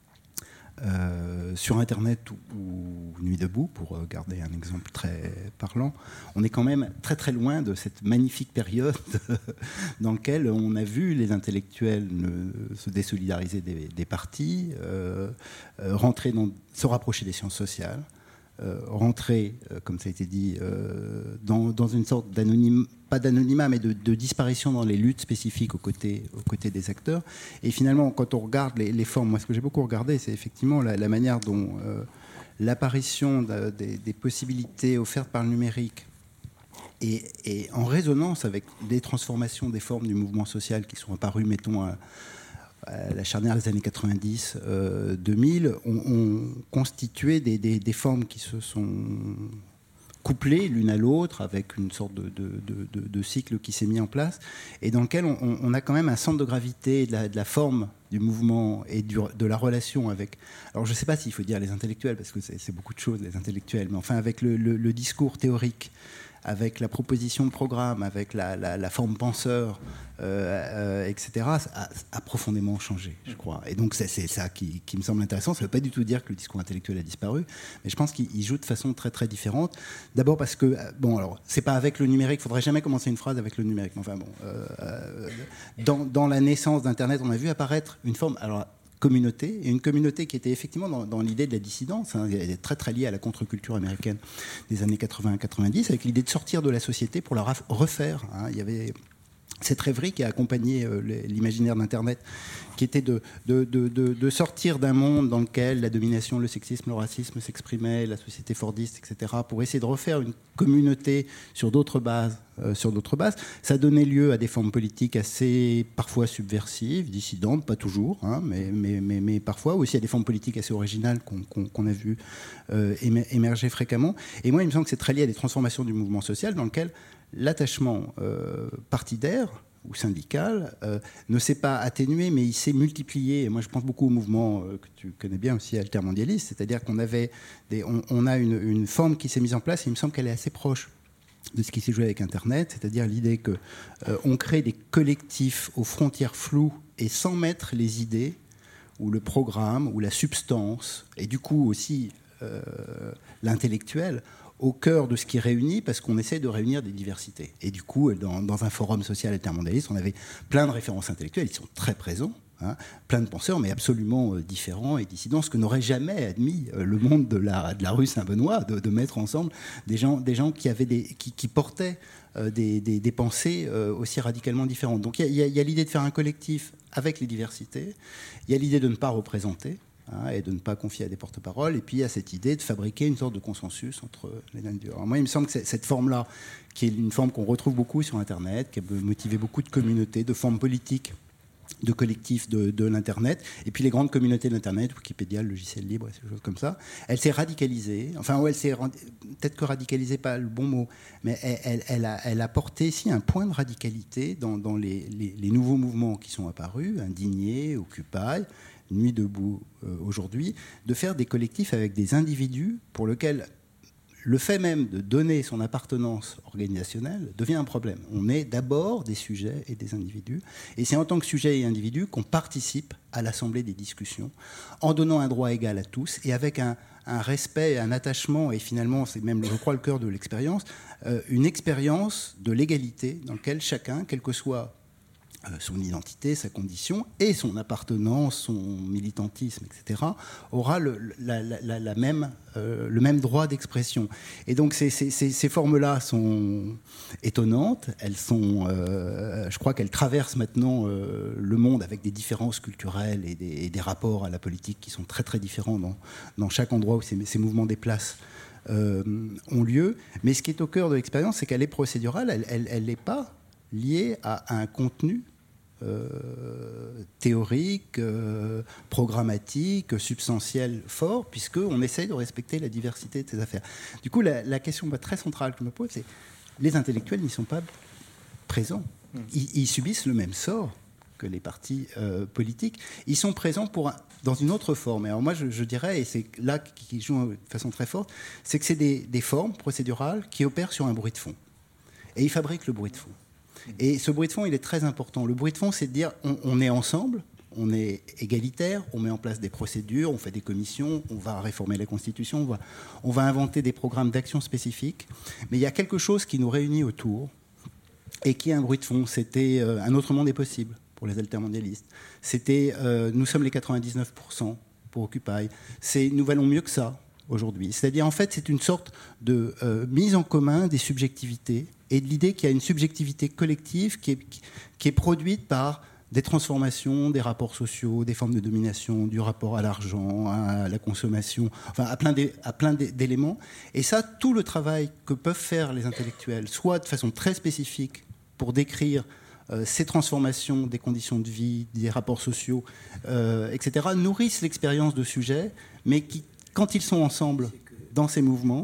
sur Internet ou Nuit debout, pour garder un exemple très parlant, on est quand même très très loin de cette magnifique période dans laquelle on a vu les intellectuels se désolidariser des partis, se rapprocher des sciences sociales, rentrer, comme ça a été dit, dans une sorte pas d'anonymat, mais de disparition dans les luttes spécifiques aux côtés des acteurs. Et finalement, quand on regarde les formes, moi ce que j'ai beaucoup regardé, c'est effectivement la manière dont l'apparition des possibilités offertes par le numérique et en résonance avec les transformations des formes du mouvement social qui sont apparues, mettons, à la charnière des années 90, 2000, ont constitué des formes qui se sont couplées l'une à l'autre avec une sorte de cycle qui s'est mis en place et dans lequel on a quand même un centre de gravité de la forme du mouvement et de la relation avec... Alors je ne sais pas s'il faut dire les intellectuels, parce que c'est beaucoup de choses, les intellectuels, mais enfin avec le discours théorique, avec la proposition de programme, avec la forme penseur, etc., a profondément changé, je crois. Et donc c'est ça qui me semble intéressant. Ça ne veut pas du tout dire que le discours intellectuel a disparu, mais je pense qu'il joue de façon très très différente. D'abord parce que, bon, alors, c'est pas avec le numérique, il ne faudrait jamais commencer une phrase avec le numérique. Enfin bon, dans la naissance d'Internet, on a vu apparaître une forme... Alors, communauté, et une communauté qui était effectivement dans l'idée de la dissidence, elle est très très liée à la contre-culture américaine des années 80-90, avec l'idée de sortir de la société pour la refaire. Il y avait cette rêverie qui a accompagné l'imaginaire d'Internet, qui était de sortir d'un monde dans lequel la domination, le sexisme, le racisme s'exprimaient, la société fordiste, etc., pour essayer de refaire une communauté sur d'autres bases. Ça donnait lieu à des formes politiques assez parfois subversives, dissidentes, pas toujours, mais parfois aussi à des formes politiques assez originales qu'on a vu émerger fréquemment. Et moi, il me semble que c'est très lié à des transformations du mouvement social dans lequel l'attachement partidaire ou syndical ne s'est pas atténué, mais il s'est multiplié. Et moi, je pense beaucoup au mouvement que tu connais bien aussi, altermondialiste, c'est-à-dire qu'on avait on a une forme qui s'est mise en place, et il me semble qu'elle est assez proche de ce qui s'est joué avec Internet, c'est-à-dire l'idée qu'on crée des collectifs aux frontières floues et sans mettre les idées ou le programme ou la substance, et du coup aussi l'intellectuel, au cœur de ce qui réunit, parce qu'on essaie de réunir des diversités. Et du coup, dans un forum social altermondialiste, on avait plein de références intellectuelles, ils sont très présents, plein de penseurs, mais absolument différents et dissidents, ce que n'aurait jamais admis le monde de la rue Saint-Benoît, de mettre ensemble des gens qui portaient des pensées aussi radicalement différentes. Donc il y a l'idée de faire un collectif avec les diversités, il y a l'idée de ne pas représenter, et de ne pas confier à des porte-paroles, et puis il y a cette idée de fabriquer une sorte de consensus entre les nations. Alors moi, il me semble que cette forme-là, qui est une forme qu'on retrouve beaucoup sur Internet, qui a motivé beaucoup de communautés, de formes politiques, de collectifs de l'Internet, et puis les grandes communautés de l'Internet, Wikipédia, le logiciel libre, et ces choses comme ça, elle s'est radicalisée, peut-être que radicalisée, pas le bon mot, mais elle a porté ici un point de radicalité dans les nouveaux mouvements qui sont apparus, Indigné, Occupy, Nuit debout aujourd'hui, de faire des collectifs avec des individus pour lesquels le fait même de donner son appartenance organisationnelle devient un problème. On est d'abord des sujets et des individus, et c'est en tant que sujet et individu qu'on participe à l'assemblée des discussions, en donnant un droit égal à tous, et avec un respect, un attachement, et finalement, c'est même, je crois, le cœur de l'expérience, une expérience de l'égalité dans laquelle chacun, quel que soit son identité, sa condition et son appartenance, son militantisme, etc., aura le même droit d'expression. Et donc ces formes-là sont étonnantes. Elles sont, je crois qu'elles traversent maintenant le monde avec des différences culturelles et des rapports à la politique qui sont très très différents dans chaque endroit où ces mouvements déplacent ont lieu. Mais ce qui est au cœur de l'expérience, c'est qu'elle est procédurale. Elle n'est pas lié à un contenu théorique, programmatique, substantiel fort, puisqu'on essaye de respecter la diversité de ces affaires. Du coup, la question très centrale que je me pose, c'est les intellectuels n'y sont pas présents. Ils subissent le même sort que les partis politiques. Ils sont présents dans une autre forme. Alors moi, je dirais, et c'est là qui joue de façon très forte, c'est que c'est des formes procédurales qui opèrent sur un bruit de fond. Et ils fabriquent le bruit de fond. Et ce bruit de fond, il est très important. Le bruit de fond, c'est de dire on est ensemble, on est égalitaire, on met en place des procédures, on fait des commissions, on va réformer la Constitution, on va inventer des programmes d'action spécifiques. Mais il y a quelque chose qui nous réunit autour et qui est un bruit de fond. C'était un autre monde est possible pour les altermondialistes. C'était nous sommes les 99% pour Occupy. C'est nous valons mieux que ça aujourd'hui. C'est-à-dire, en fait, c'est une sorte de mise en commun des subjectivités et de l'idée qu'il y a une subjectivité collective qui est produite par des transformations, des rapports sociaux, des formes de domination, du rapport à l'argent, à la consommation, enfin à plein d'éléments. Et ça, tout le travail que peuvent faire les intellectuels, soit de façon très spécifique pour décrire ces transformations des conditions de vie, des rapports sociaux, etc., nourrissent l'expérience de sujets, mais qui, quand ils sont ensemble dans ces mouvements...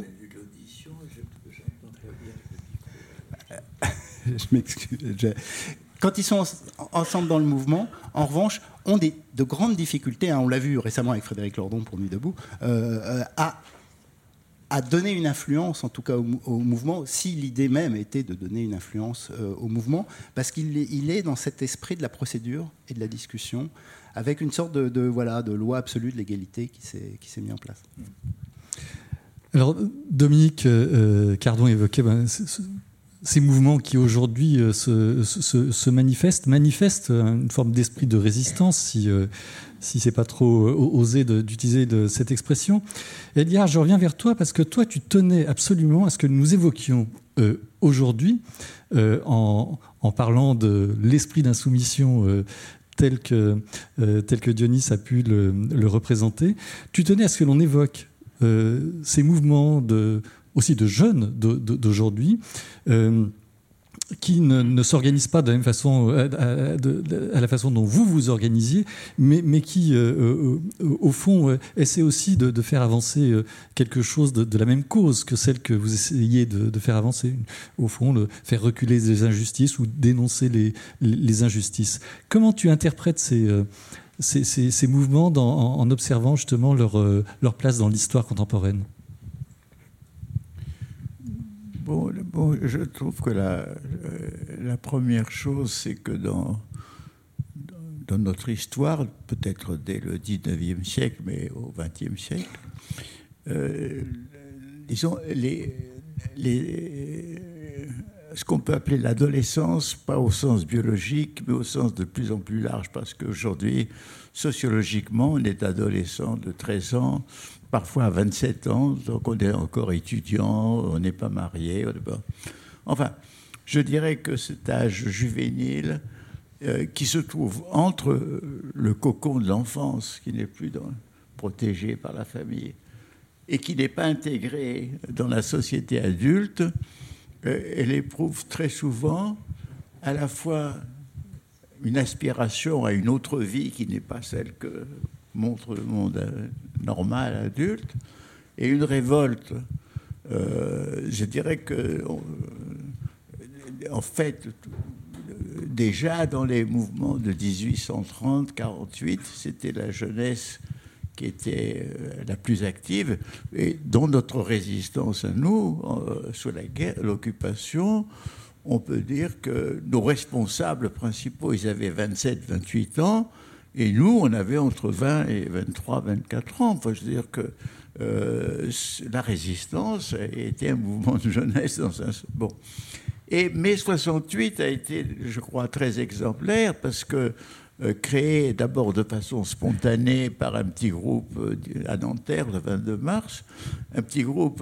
Je m'excuse. Quand ils sont ensemble dans le mouvement, en revanche, ont de grandes difficultés, on l'a vu récemment avec Frédéric Lordon pour Nuit debout, à donner une influence, en tout cas au mouvement, si l'idée même était de donner une influence au mouvement, parce qu'il est dans cet esprit de la procédure et de la discussion, avec une sorte de loi absolue de l'égalité qui s'est mise en place. Alors, Dominique Cardon évoquait ces mouvements qui aujourd'hui se manifestent une forme d'esprit de résistance, si c'est pas trop osé d'utiliser cette expression. Eliard, je reviens vers toi parce que toi, tu tenais absolument à ce que nous évoquions aujourd'hui, en parlant de l'esprit d'insoumission tel que Dionys a pu le représenter. Tu tenais à ce que l'on évoque ces mouvements aussi de jeunes d'aujourd'hui, qui ne s'organisent pas de la même façon, à la façon dont vous vous organisiez, mais qui, au fond, essaient aussi de faire avancer quelque chose de la même cause que celle que vous essayez de faire avancer. Au fond, faire reculer les injustices ou dénoncer les injustices. Comment tu interprètes ces mouvements en observant justement leur place dans l'histoire contemporaine ? Bon, je trouve que la première chose, c'est que dans notre histoire, peut-être dès le 19e siècle, mais au 20e siècle, disons, ce qu'on peut appeler l'adolescence, pas au sens biologique, mais au sens de plus en plus large, parce qu'aujourd'hui, sociologiquement, on est adolescent de 13 ans, parfois à 27 ans, donc on est encore étudiant, on n'est pas marié. Enfin, je dirais que cet âge juvénile qui se trouve entre le cocon de l'enfance, qui n'est plus protégé par la famille, et qui n'est pas intégré dans la société adulte, elle éprouve très souvent à la fois une aspiration à une autre vie qui n'est pas celle que montre le monde normal, adulte, et une révolte. Je dirais que, en fait, déjà dans les mouvements de 1830-48, c'était la jeunesse qui était la plus active, et dans notre résistance à nous, sous la guerre, l'occupation, on peut dire que nos responsables principaux, ils avaient 27-28 ans, et nous, on avait entre 20 et 23, 24 ans. Enfin, je veux dire que la résistance était un mouvement de jeunesse dans un... Bon. Et mai 68 a été, je crois, très exemplaire parce que créé d'abord de façon spontanée par un petit groupe à Nanterre le 22 mars, un petit groupe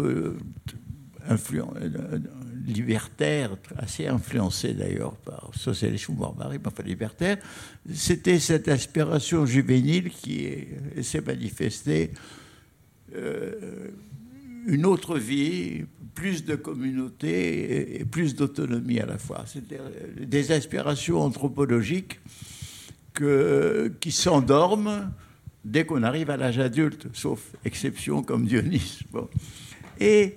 libertaire, assez influencé d'ailleurs par socialisme ou barbarie, mais enfin libertaire. C'était cette aspiration juvénile qui s'est manifestée, une autre vie, plus de communauté et plus d'autonomie à la fois. C'était des aspirations anthropologiques qui s'endorment dès qu'on arrive à l'âge adulte, sauf exception comme Dionys. Bon. Et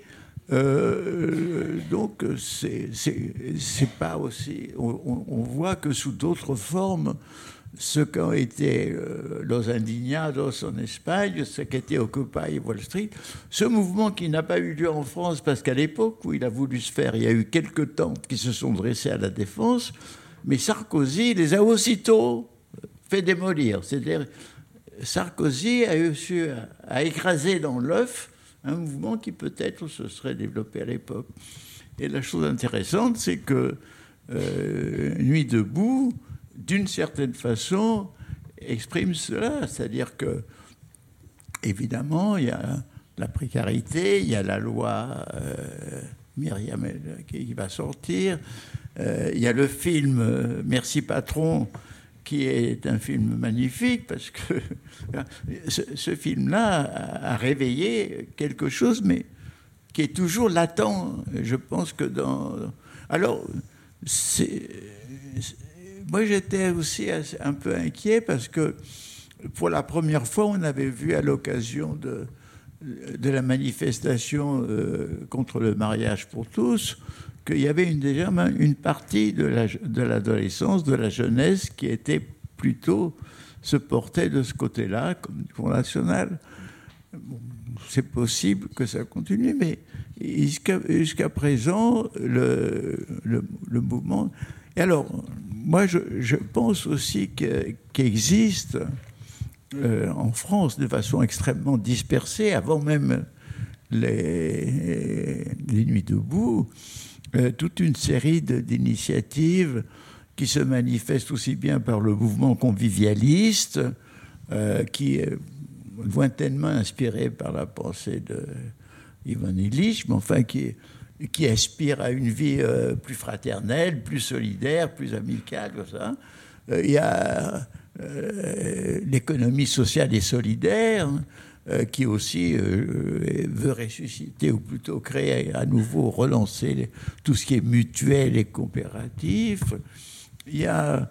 donc, c'est pas aussi... On voit que sous d'autres formes, ce qu'ont été Los Indignados en Espagne, ce qu'était Occupy Wall Street, ce mouvement qui n'a pas eu lieu en France, parce qu'à l'époque où il a voulu se faire, il y a eu quelques tentes qui se sont dressées à la Défense, mais Sarkozy les a aussitôt fait démolir. C'est-à-dire, Sarkozy a réussi à écraser dans l'œuf un mouvement qui peut-être se serait développé à l'époque. Et la chose intéressante, c'est que Nuit debout, d'une certaine façon, exprime cela. C'est-à-dire que, évidemment, il y a la précarité, il y a la loi Myriam qui va sortir, il y a le film Merci Patron, qui est un film magnifique, parce que ce film-là a réveillé quelque chose, mais qui est toujours latent. Je pense que Alors, moi j'étais aussi un peu inquiet, parce que pour la première fois, on avait vu à l'occasion de la manifestation contre le mariage pour tous, qu'il y avait déjà une partie de l'adolescence, de la jeunesse, qui était plutôt se portait de ce côté-là, comme du Front National. Bon, c'est possible que ça continue, mais jusqu'à présent, le mouvement... Et alors, moi, je pense aussi qu'existe en France, de façon extrêmement dispersée, avant même les Nuits debout, toute une série d'initiatives qui se manifestent aussi bien par le mouvement convivialiste, qui est lointainement inspiré par la pensée d'Ivan Illich, mais enfin qui aspire à une vie plus fraternelle, plus solidaire, plus amicale, comme ça. Il y a l'économie sociale et solidaire, qui aussi veut ressusciter, ou plutôt créer à nouveau, relancer tout ce qui est mutuel et coopératif. Il y a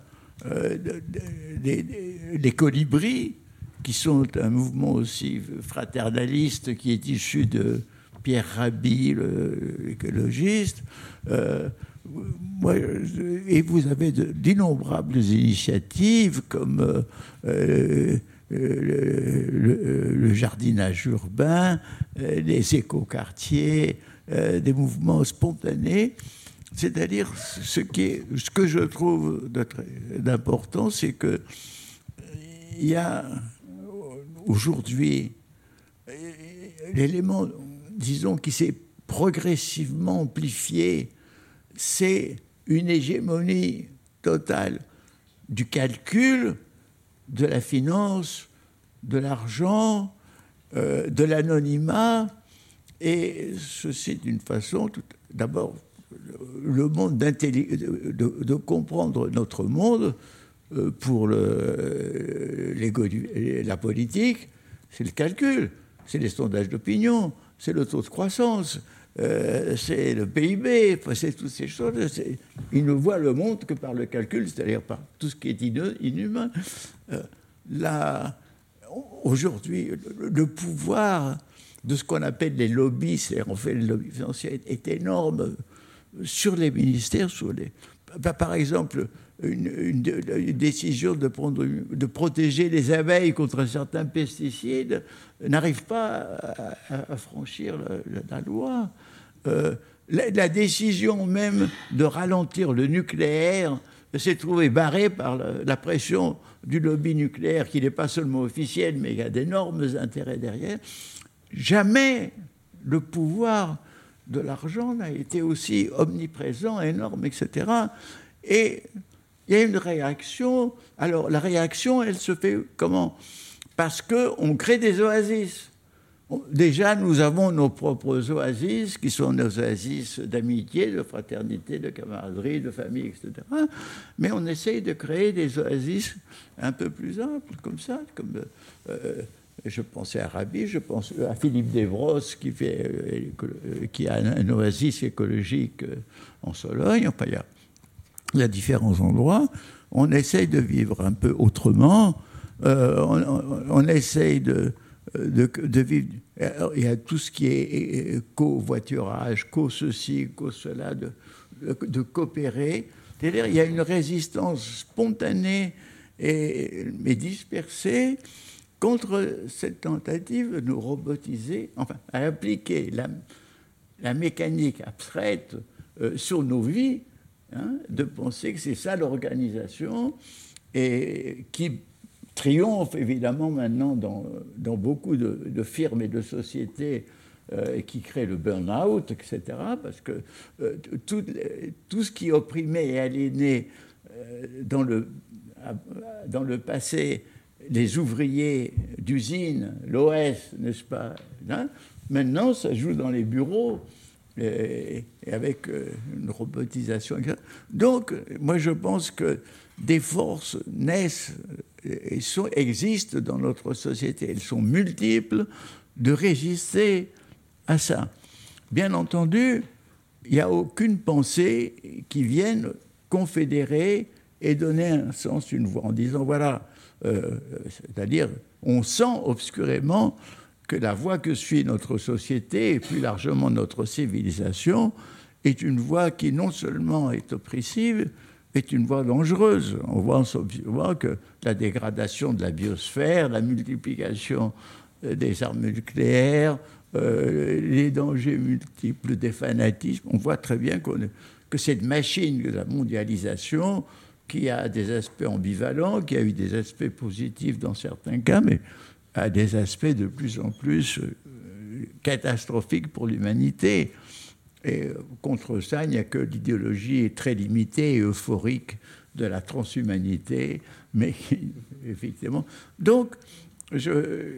les colibris, qui sont un mouvement aussi fraternaliste, qui est issu de Pierre Rabhi, l'écologiste. Et vous avez d'innombrables initiatives comme le jardinage urbain, les écoquartiers, des mouvements spontanés. C'est-à-dire, ce que je trouve d'important, c'est que il y a aujourd'hui l'élément, disons, qui s'est progressivement amplifié, c'est une hégémonie totale du calcul, de la finance, de l'argent, de l'anonymat, et ceci d'une façon, d'abord, le monde de comprendre notre monde pour la politique, c'est le calcul, c'est les sondages d'opinion, c'est le taux de croissance, c'est le PIB, c'est toutes ces choses. Ils ne voient le monde que par le calcul, c'est-à-dire par tout ce qui est inhumain. Aujourd'hui, le pouvoir de ce qu'on appelle les lobbies, c'est-à-dire en fait le lobby financier, est énorme sur les ministères, par exemple, une décision de protéger les abeilles contre certains pesticides n'arrive pas à franchir la loi. La décision même de ralentir le nucléaire s'est trouvée barrée par la pression du lobby nucléaire, qui n'est pas seulement officiel, mais il y a d'énormes intérêts derrière. Jamais le pouvoir de l'argent n'a été aussi omniprésent, énorme, etc. Et il y a une réaction. Alors, la réaction, elle se fait comment? Parce qu'on crée des oasis. Déjà, nous avons nos propres oasis, qui sont nos oasis d'amitié, de fraternité, de camaraderie, de famille, etc. Mais on essaye de créer des oasis un peu plus amples, comme ça. Je pensais à Rabhi, je pense à Philippe Desvros, qui a un oasis écologique en Sologne. Enfin, il y a différents endroits. On essaye de vivre un peu autrement. On essaye de vivre. Il y a tout ce qui est covoiturage, co-ceci, co-cela, de coopérer. C'est-à-dire, il y a une résistance spontanée mais dispersée contre cette tentative de nous robotiser, enfin, à appliquer la mécanique abstraite sur nos vies, de penser que c'est ça l'organisation, et qui triomphe évidemment maintenant dans beaucoup de firmes et de sociétés qui créent le burn-out, etc., parce que tout ce qui opprimait et aliénait dans le passé les ouvriers d'usine, l'OS, n'est-ce pas, Maintenant, ça joue dans les bureaux et avec une robotisation. Donc, moi, je pense que des forces naissent et existent dans notre société. Elles sont multiples de résister à ça. Bien entendu, il n'y a aucune pensée qui vienne confédérer et donner un sens, une voix, en disant, voilà, c'est-à-dire, on sent obscurément que la voie que suit notre société, et plus largement notre civilisation, est une voie qui non seulement est oppressive, est une voie dangereuse. On voit que la dégradation de la biosphère, la multiplication des armes nucléaires, les dangers multiples des fanatismes, on voit très bien que cette machine de la mondialisation, qui a des aspects ambivalents, qui a eu des aspects positifs dans certains cas, mais a des aspects de plus en plus catastrophiques pour l'humanité. Et contre ça, il n'y a que l'idéologie très limitée et euphorique de la transhumanité, mais effectivement. Donc, je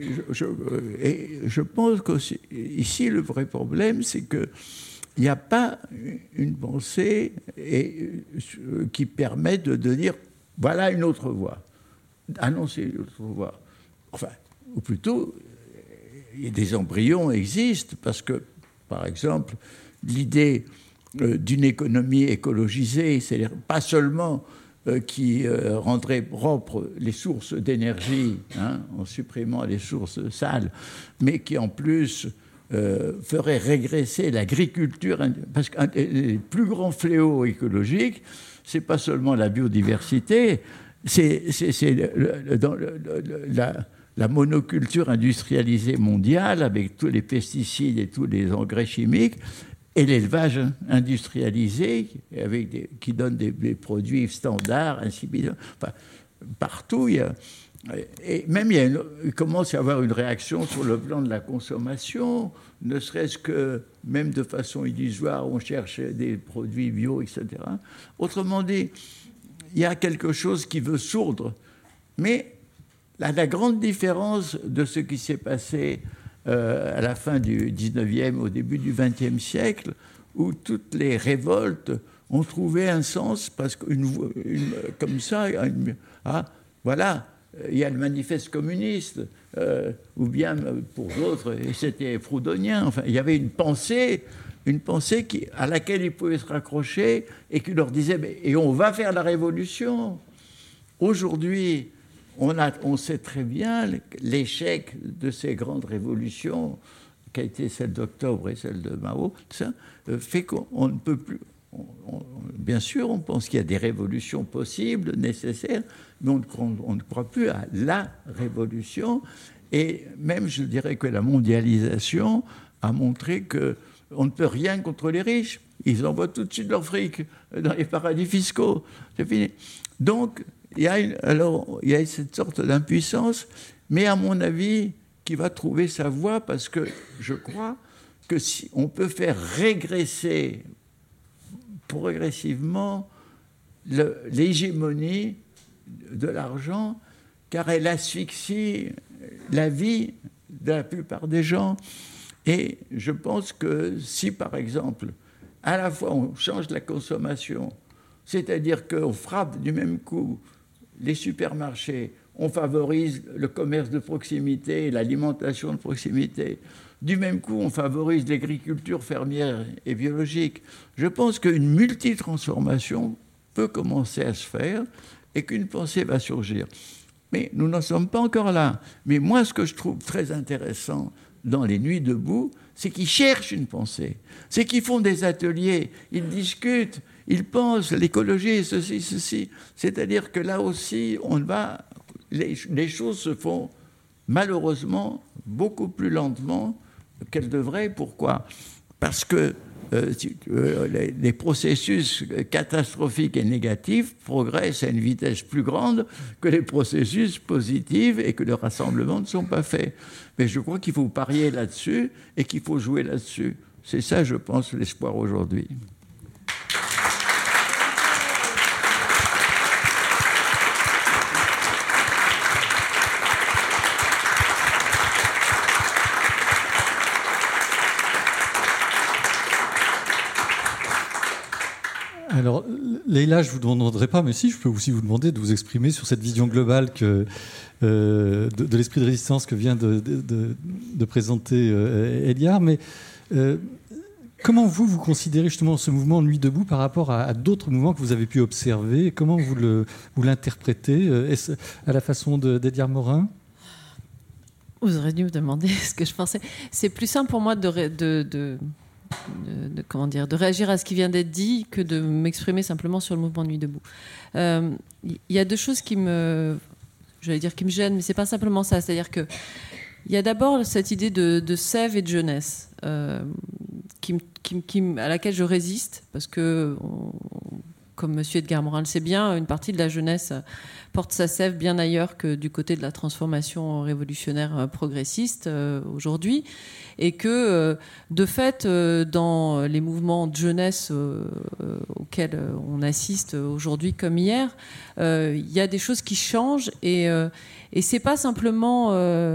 pense qu'ici, le vrai problème, c'est qu'il n'y a pas une pensée qui permette de dire « voilà une autre voie », annoncer une autre voie. Enfin, ou plutôt, des embryons existent, parce que, par exemple, l'idée d'une économie écologisée, c'est-à-dire pas seulement qui rendrait propres les sources d'énergie, en supprimant les sources sales, mais qui en plus ferait régresser l'agriculture, parce qu'un des plus grands fléaux écologiques, c'est pas seulement la biodiversité, c'est la monoculture industrialisée mondiale avec tous les pesticides et tous les engrais chimiques, et l'élevage industrialisé qui donne des produits standards, ainsi de suite. Enfin, partout, et même il commence à y avoir une réaction sur le plan de la consommation, ne serait-ce que, même de façon illusoire, on cherche des produits bio, etc. Autrement dit, il y a quelque chose qui veut sourdre. Mais la grande différence de ce qui s'est passé à la fin du 19e, au début du 20e siècle, où toutes les révoltes ont trouvé un sens, parce comme ça, voilà, il y a le manifeste communiste, ou bien pour d'autres, c'était proudhonien, enfin, il y avait une pensée à laquelle ils pouvaient se raccrocher et qui leur disait et on va faire la révolution. Aujourd'hui, on sait très bien l'échec de ces grandes révolutions, qui a été celle d'octobre et celle de Mao, ça fait qu'on ne peut plus. Bien sûr, on pense qu'il y a des révolutions possibles, nécessaires, mais on ne croit plus à la révolution. Et même, je dirais que la mondialisation a montré qu'on ne peut rien contre les riches. Ils envoient tout de suite leur fric dans les paradis fiscaux. C'est fini. Donc, il y a cette sorte d'impuissance, mais à mon avis, qui va trouver sa voie, parce que je crois que si on peut faire régresser progressivement l'hégémonie de l'argent, car elle asphyxie la vie de la plupart des gens. Et je pense que si, par exemple, à la fois on change la consommation, c'est-à-dire qu'on frappe du même coup les supermarchés, on favorise le commerce de proximité, l'alimentation de proximité. Du même coup, on favorise l'agriculture fermière et biologique. Je pense qu'une multitransformation peut commencer à se faire et qu'une pensée va surgir. Mais nous n'en sommes pas encore là. Mais moi, ce que je trouve très intéressant dans les Nuits debout, c'est qu'ils cherchent une pensée. C'est qu'ils font des ateliers, ils discutent, ils pensent, l'écologie, ceci. C'est-à-dire que là aussi, les choses se font malheureusement beaucoup plus lentement qu'elles devraient. Pourquoi ? Parce que les processus catastrophiques et négatifs progressent à une vitesse plus grande que les processus positifs et que les rassemblements ne sont pas faits. Mais je crois qu'il faut parier là-dessus et qu'il faut jouer là-dessus. C'est ça, je pense, l'espoir aujourd'hui. Alors, Leïla, je ne vous demanderai pas, mais si, je peux aussi vous demander de vous exprimer sur cette vision globale de l'esprit de résistance que vient de présenter Eliar. Mais comment vous considérez justement ce mouvement Nuit debout par rapport à d'autres mouvements que vous avez pu observer? Comment vous l'interprétez? Est-ce à la façon d'Eliar Morin? Vous auriez dû me demander ce que je pensais. C'est plus simple pour moi de réagir à ce qui vient d'être dit que de m'exprimer simplement sur le mouvement Nuit debout. Il y a deux choses qui me gênent, mais c'est pas simplement ça. C'est-à-dire que il y a d'abord cette idée de sève et de jeunesse à laquelle je résiste parce que, comme M. Edgar Morin le sait bien, une partie de la jeunesse porte sa sève bien ailleurs que du côté de la transformation révolutionnaire progressiste aujourd'hui, et que de fait, dans les mouvements de jeunesse auxquels on assiste aujourd'hui comme hier, il y a des choses qui changent, et c'est pas simplement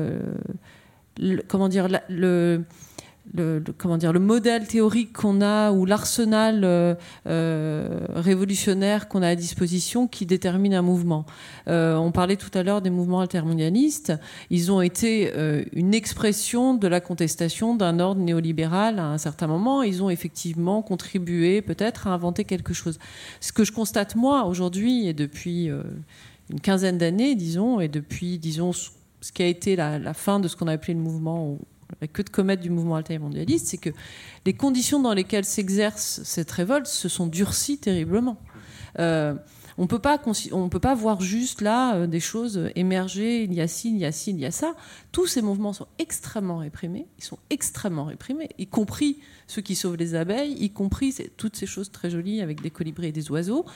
le modèle théorique qu'on a ou l'arsenal révolutionnaire qu'on a à disposition qui détermine un mouvement. On parlait tout à l'heure des mouvements altermondialistes. Ils ont été une expression de la contestation d'un ordre néolibéral à un certain moment. Ils ont effectivement contribué peut-être à inventer quelque chose. Ce que je constate moi aujourd'hui et depuis une quinzaine d'années, disons, et depuis, disons, ce qui a été la fin de ce qu'on a appelé le mouvement, la queue de comète du mouvement altermondialiste, c'est que les conditions dans lesquelles s'exerce cette révolte se sont durcies terriblement. On peut pas voir juste là des choses émerger, il y a ci, il y a ci, il y a ça. Tous ces mouvements sont extrêmement réprimés, y compris ceux qui sauvent les abeilles, y compris toutes ces choses très jolies avec des colibris et des oiseaux.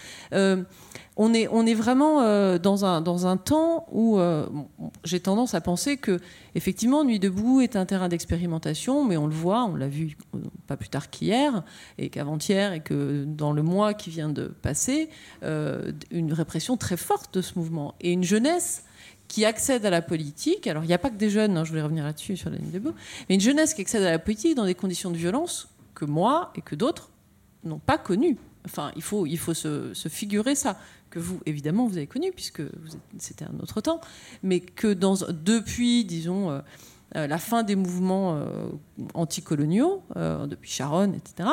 On est vraiment dans un temps où j'ai tendance à penser que effectivement Nuit debout est un terrain d'expérimentation, mais on le voit, on l'a vu pas plus tard qu'hier et qu'avant-hier, et que dans le mois qui vient de passer, une répression très forte de ce mouvement et une jeunesse qui accède à la politique. Alors il n'y a pas que des jeunes, je voulais revenir là-dessus sur la Nuit debout, mais une jeunesse qui accède à la politique dans des conditions de violence que moi et que d'autres n'ont pas connues. Enfin, il faut se figurer ça, que vous, évidemment, vous avez connu, puisque c'était un autre temps, mais que depuis, disons, la fin des mouvements anticoloniaux, depuis Sharon, etc.,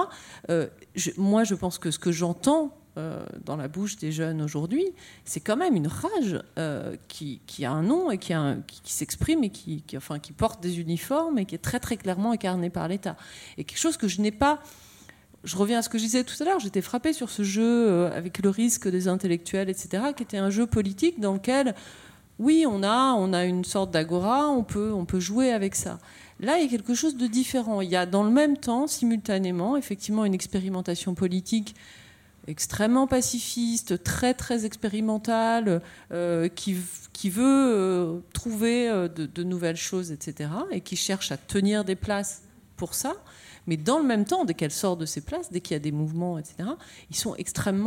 moi, je pense que ce que j'entends dans la bouche des jeunes aujourd'hui, c'est quand même une rage qui a un nom et qui s'exprime et qui porte des uniformes et qui est très, très clairement incarnée par l'État. Et quelque chose que je n'ai pas... Je reviens à ce que je disais tout à l'heure, j'étais frappée sur ce jeu avec le risque des intellectuels, etc., qui était un jeu politique dans lequel, oui, on a une sorte d'agora, on peut jouer avec ça. Là, il y a quelque chose de différent. Il y a dans le même temps, simultanément, effectivement, une expérimentation politique extrêmement pacifiste, très, très expérimentale, qui veut trouver de nouvelles choses, etc., et qui cherche à tenir des places pour ça. Mais dans le même temps, dès qu'elle sort de ces places, dès qu'il y a des mouvements, etc., ils sont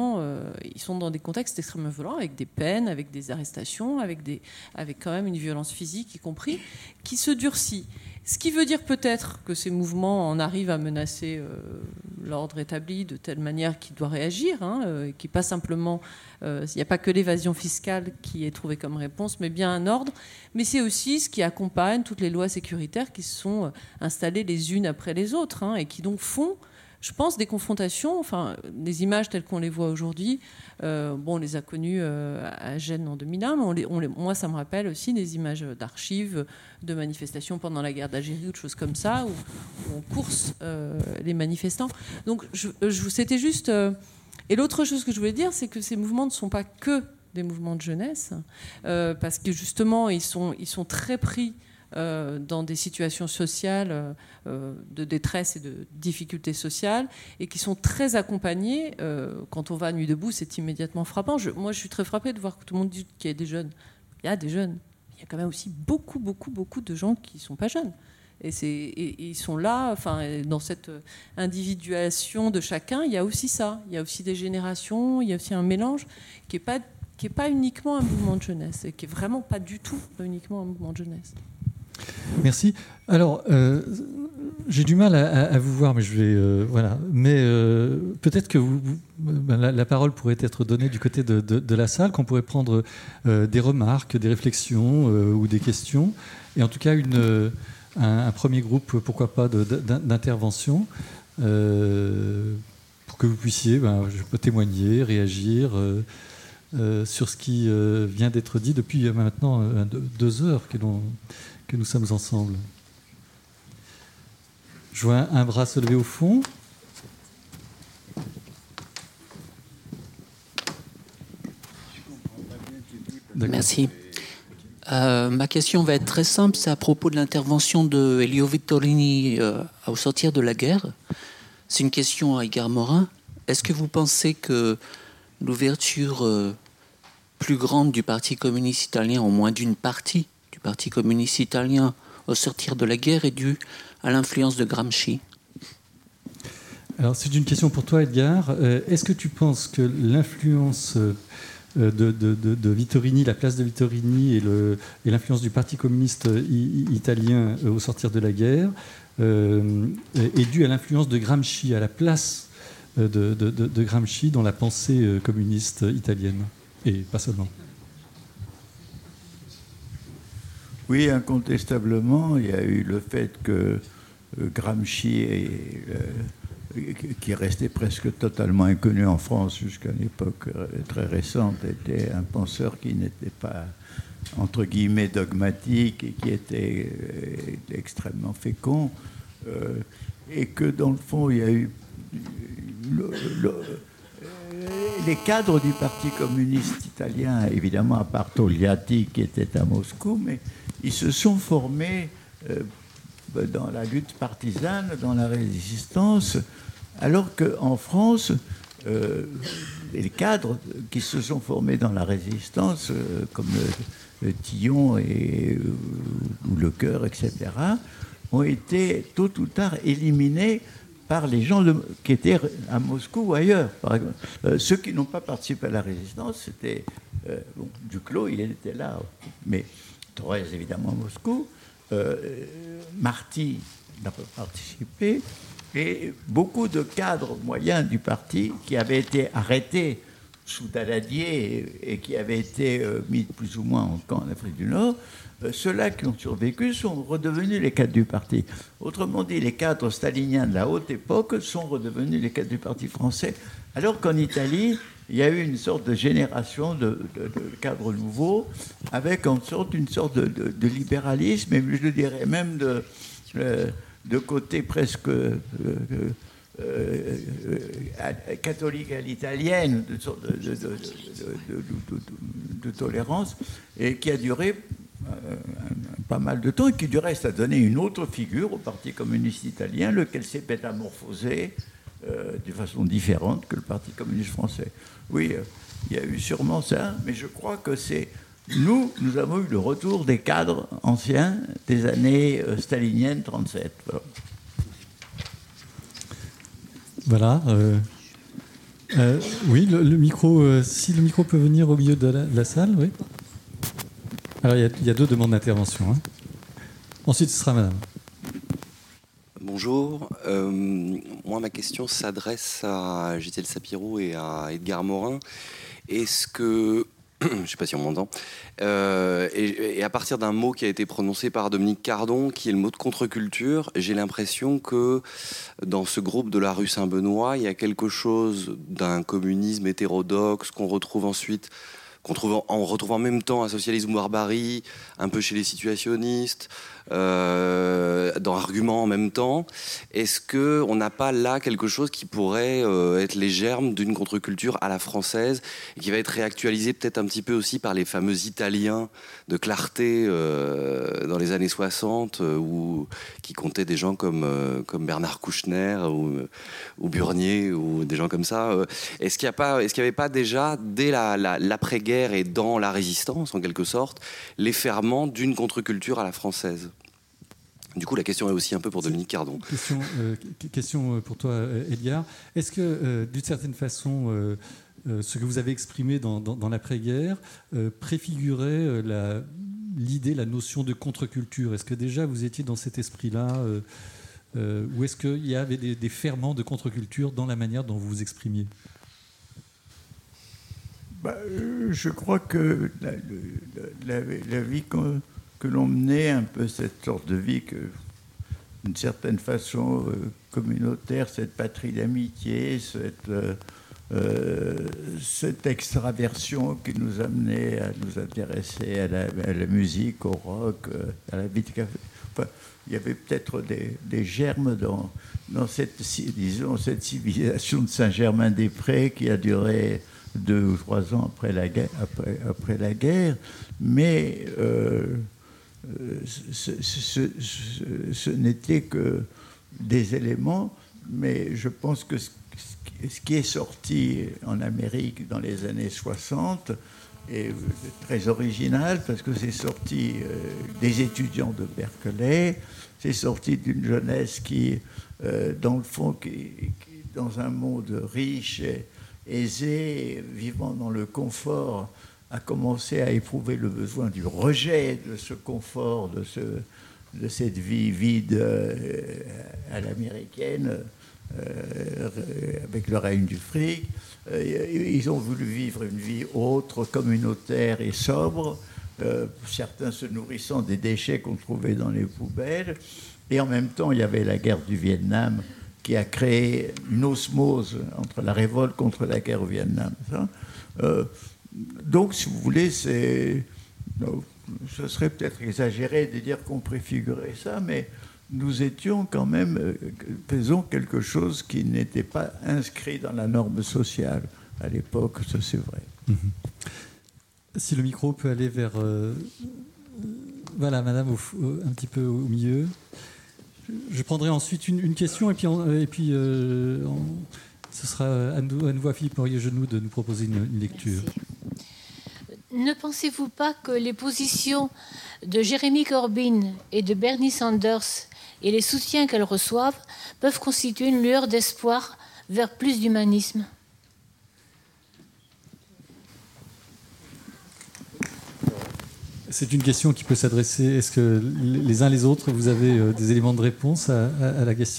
dans des contextes extrêmement violents, avec des peines, avec des arrestations, avec quand même une violence physique y compris, qui se durcit. Ce qui veut dire peut-être que ces mouvements en arrivent à menacer l'ordre établi de telle manière qu'il doit réagir, et qui pas simplement... Il n'y a pas que l'évasion fiscale qui est trouvée comme réponse, mais bien un ordre. Mais c'est aussi ce qui accompagne toutes les lois sécuritaires qui se sont installées les unes après les autres, et qui donc font, je pense, des confrontations, des images telles qu'on les voit aujourd'hui. On les a connues à Gênes en 2001, mais moi, ça me rappelle aussi des images d'archives, de manifestations pendant la guerre d'Algérie ou de choses comme ça, où on course les manifestants. Donc, c'était juste... Et l'autre chose que je voulais dire, c'est que ces mouvements ne sont pas que des mouvements de jeunesse, parce que justement, ils sont très pris dans des situations sociales de détresse et de difficultés sociales, et qui sont très accompagnés. Quand on va à Nuit debout, c'est immédiatement frappant. Moi, je suis très frappée de voir que tout le monde dit qu'il y a des jeunes. Il y a des jeunes. Il y a quand même aussi beaucoup, beaucoup, beaucoup de gens qui ne sont pas jeunes. Et ils sont là, dans cette individuation de chacun, il y a aussi ça. Il y a aussi des générations, il y a aussi un mélange qui est pas uniquement un mouvement de jeunesse, et qui est vraiment pas du tout uniquement un mouvement de jeunesse. Merci. Alors, j'ai du mal à vous voir, mais je vais... voilà. Mais peut-être que la parole pourrait être donnée du côté de la salle, qu'on pourrait prendre des remarques, des réflexions ou des questions, et en tout cas un premier groupe, pourquoi pas, d'intervention, pour que vous puissiez je peux témoigner, réagir sur ce qui vient d'être dit depuis maintenant 2 heures que nous sommes ensemble. Je vois un bras se lever au fond. Merci. Ma question va être très simple. C'est à propos de l'intervention de Elio Vittorini au sortir de la guerre. C'est une question à Edgar Morin. Est-ce que vous pensez que l'ouverture plus grande du Parti communiste italien, au moins d'une partie du Parti communiste italien au sortir de la guerre, est due à l'influence de Gramsci? Alors, c'est une question pour toi, Edgar. Est-ce que tu penses que l'influence de Vittorini, la place de Vittorini et l'influence du Parti communiste italien au sortir de la guerre est due à l'influence de Gramsci, à la place de Gramsci dans la pensée communiste italienne, et pas seulement? Oui, incontestablement, il y a eu le fait que Gramsci, qui est resté presque totalement inconnu en France jusqu'à une époque très récente, était un penseur qui n'était pas, entre guillemets, dogmatique et qui était extrêmement fécond, et que dans le fond, il y a eu les cadres du Parti communiste italien, évidemment à part Togliatti qui était à Moscou, mais ils se sont formés dans la lutte partisane, dans la résistance, alors qu'en France, les cadres qui se sont formés dans la résistance, comme le Tillon ou Le Coeur, etc., ont été tôt ou tard éliminés par les gens qui étaient à Moscou ou ailleurs. Par exemple, ceux qui n'ont pas participé à la résistance, c'était Duclos, il était là, mais Thorez, évidemment, à Moscou. Marty n'a pas participé, et beaucoup de cadres moyens du parti qui avaient été arrêtés sous Daladier et qui avaient été mis plus ou moins en camp en Afrique du Nord, ceux-là qui ont survécu sont redevenus les cadres du parti. Autrement dit, les cadres staliniens de la haute époque sont redevenus les cadres du parti français, alors qu'en Italie, il y a eu une sorte de génération de cadres nouveaux, avec une sorte de libéralisme, et je dirais même de côté presque catholique à l'italienne, de sorte de tolérance, et qui a duré pas mal de temps, et qui du reste a donné une autre figure au Parti communiste italien, lequel s'est métamorphosé de façon différente que le Parti communiste français. Oui, il y a eu sûrement ça, mais je crois que c'est... Nous avons eu le retour des cadres anciens des années staliniennes 37. Voilà. Oui, le micro, si le micro peut venir au milieu de la salle, oui. Alors, il y a 2 demandes d'intervention. Hein. Ensuite, ce sera madame. Bonjour. Moi, ma question s'adresse à Gisèle Sapiro et à Edgar Morin. Est-ce que... Je ne sais pas si on m'entend. Et à partir d'un mot qui a été prononcé par Dominique Cardon, qui est le mot de contre-culture, j'ai l'impression que dans ce groupe de la rue Saint-Benoît, il y a quelque chose d'un communisme hétérodoxe qu'on retrouve ensuite... on retrouve en même temps un socialisme barbarie, un peu chez les situationnistes, dans Argument en même temps. Est-ce qu'on n'a pas là quelque chose qui pourrait être les germes d'une contre-culture à la française et qui va être réactualisé peut-être un petit peu aussi par les fameux Italiens de clarté dans les années 60 qui comptaient des gens comme Bernard Kouchner ou Burnier ou des gens comme ça. Est-ce qu'il n'y avait pas déjà, dès l'après-guerre et dans la résistance, en quelque sorte, les ferments d'une contre-culture à la française? Du coup, la question est aussi un peu pour Dominique Cardon. Question pour toi, Edgar. Est-ce que, d'une certaine façon, ce que vous avez exprimé dans l'après-guerre préfigurait l'idée, la notion de contre-culture? Est-ce que déjà vous étiez dans cet esprit-là ou est-ce qu'il y avait des ferments de contre-culture dans la manière dont vous vous exprimiez? Je crois que la vie que l'on menait, un peu cette sorte de vie que, d'une certaine façon communautaire, cette patrie d'amitié, cette extraversion qui nous amenait à nous intéresser à la musique, au rock, à la vie de café. Enfin, il y avait peut-être des germes dans cette civilisation de Saint-Germain-des-Prés qui a duré 2 ou 3 ans après la guerre, mais ce n'était que des éléments, mais je pense que ce qui est sorti en Amérique dans les années 60 est très original, parce que c'est sorti des étudiants de Berkeley, c'est sorti d'une jeunesse qui, dans le fond, qui dans un monde riche et aisé, vivant dans le confort, a commencé à éprouver le besoin du rejet de ce confort, de cette vie vide à l'américaine, avec le règne du fric. Ils ont voulu vivre une vie autre, communautaire et sobre, certains se nourrissant des déchets qu'on trouvait dans les poubelles. Et en même temps, il y avait la guerre du Vietnam qui a créé une osmose entre la révolte contre la guerre au Vietnam. Donc, si vous voulez, ce serait peut-être exagéré de dire qu'on préfigurait ça, mais nous étions quand même, faisons quelque chose qui n'était pas inscrit dans la norme sociale à l'époque, ça c'est vrai. Si le micro peut aller vers... voilà, madame, un petit peu au milieu. Je prendrai ensuite une question, et puis ce sera à nouveau à Philippe Morier-Genoux de nous proposer une lecture. Merci. Ne pensez-vous pas que les positions de Jeremy Corbyn et de Bernie Sanders et les soutiens qu'elles reçoivent peuvent constituer une lueur d'espoir vers plus d'humanisme ? C'est une question qui peut s'adresser. Est-ce que les uns les autres, vous avez des éléments de réponse à la question ?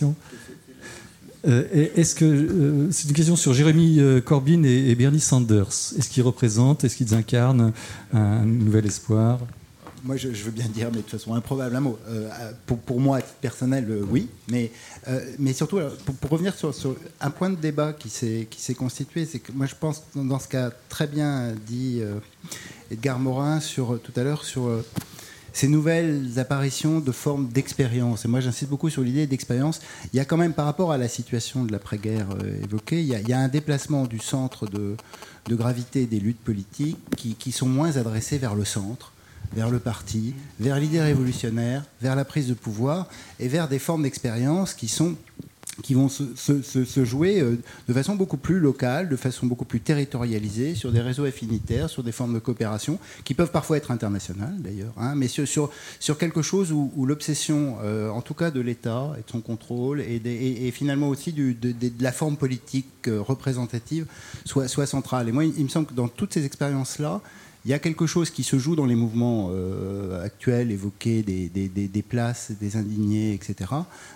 Est-ce que c'est une question sur Jeremy Corbyn et Bernie Sanders ? Est-ce qu'ils représentent, est-ce qu'ils incarnent un nouvel espoir ? Moi, je veux bien dire, mais de toute façon, improbable, un mot. Pour moi, à titre personnel, oui. Mais surtout, pour revenir sur un point de débat qui s'est constitué, c'est que moi, je pense, dans ce qu'a très bien dit Edgar Morin tout à l'heure, sur ces nouvelles apparitions de formes d'expérience. Et moi, j'insiste beaucoup sur l'idée d'expérience. Il y a quand même, par rapport à la situation de l'après-guerre évoquée, il y a un déplacement du centre de gravité des luttes politiques qui sont moins adressées vers le centre, vers le parti, vers l'idée révolutionnaire, vers la prise de pouvoir et vers des formes d'expérience qui vont se jouer de façon beaucoup plus locale, de façon beaucoup plus territorialisée, sur des réseaux affinitaires, sur des formes de coopération qui peuvent parfois être internationales d'ailleurs, mais sur quelque chose où l'obsession, en tout cas de l'État et de son contrôle et finalement aussi de la forme politique représentative soit centrale. Et moi, il me semble que dans toutes ces expériences-là, il y a quelque chose qui se joue dans les mouvements actuels évoqués, des places, des indignés, etc.,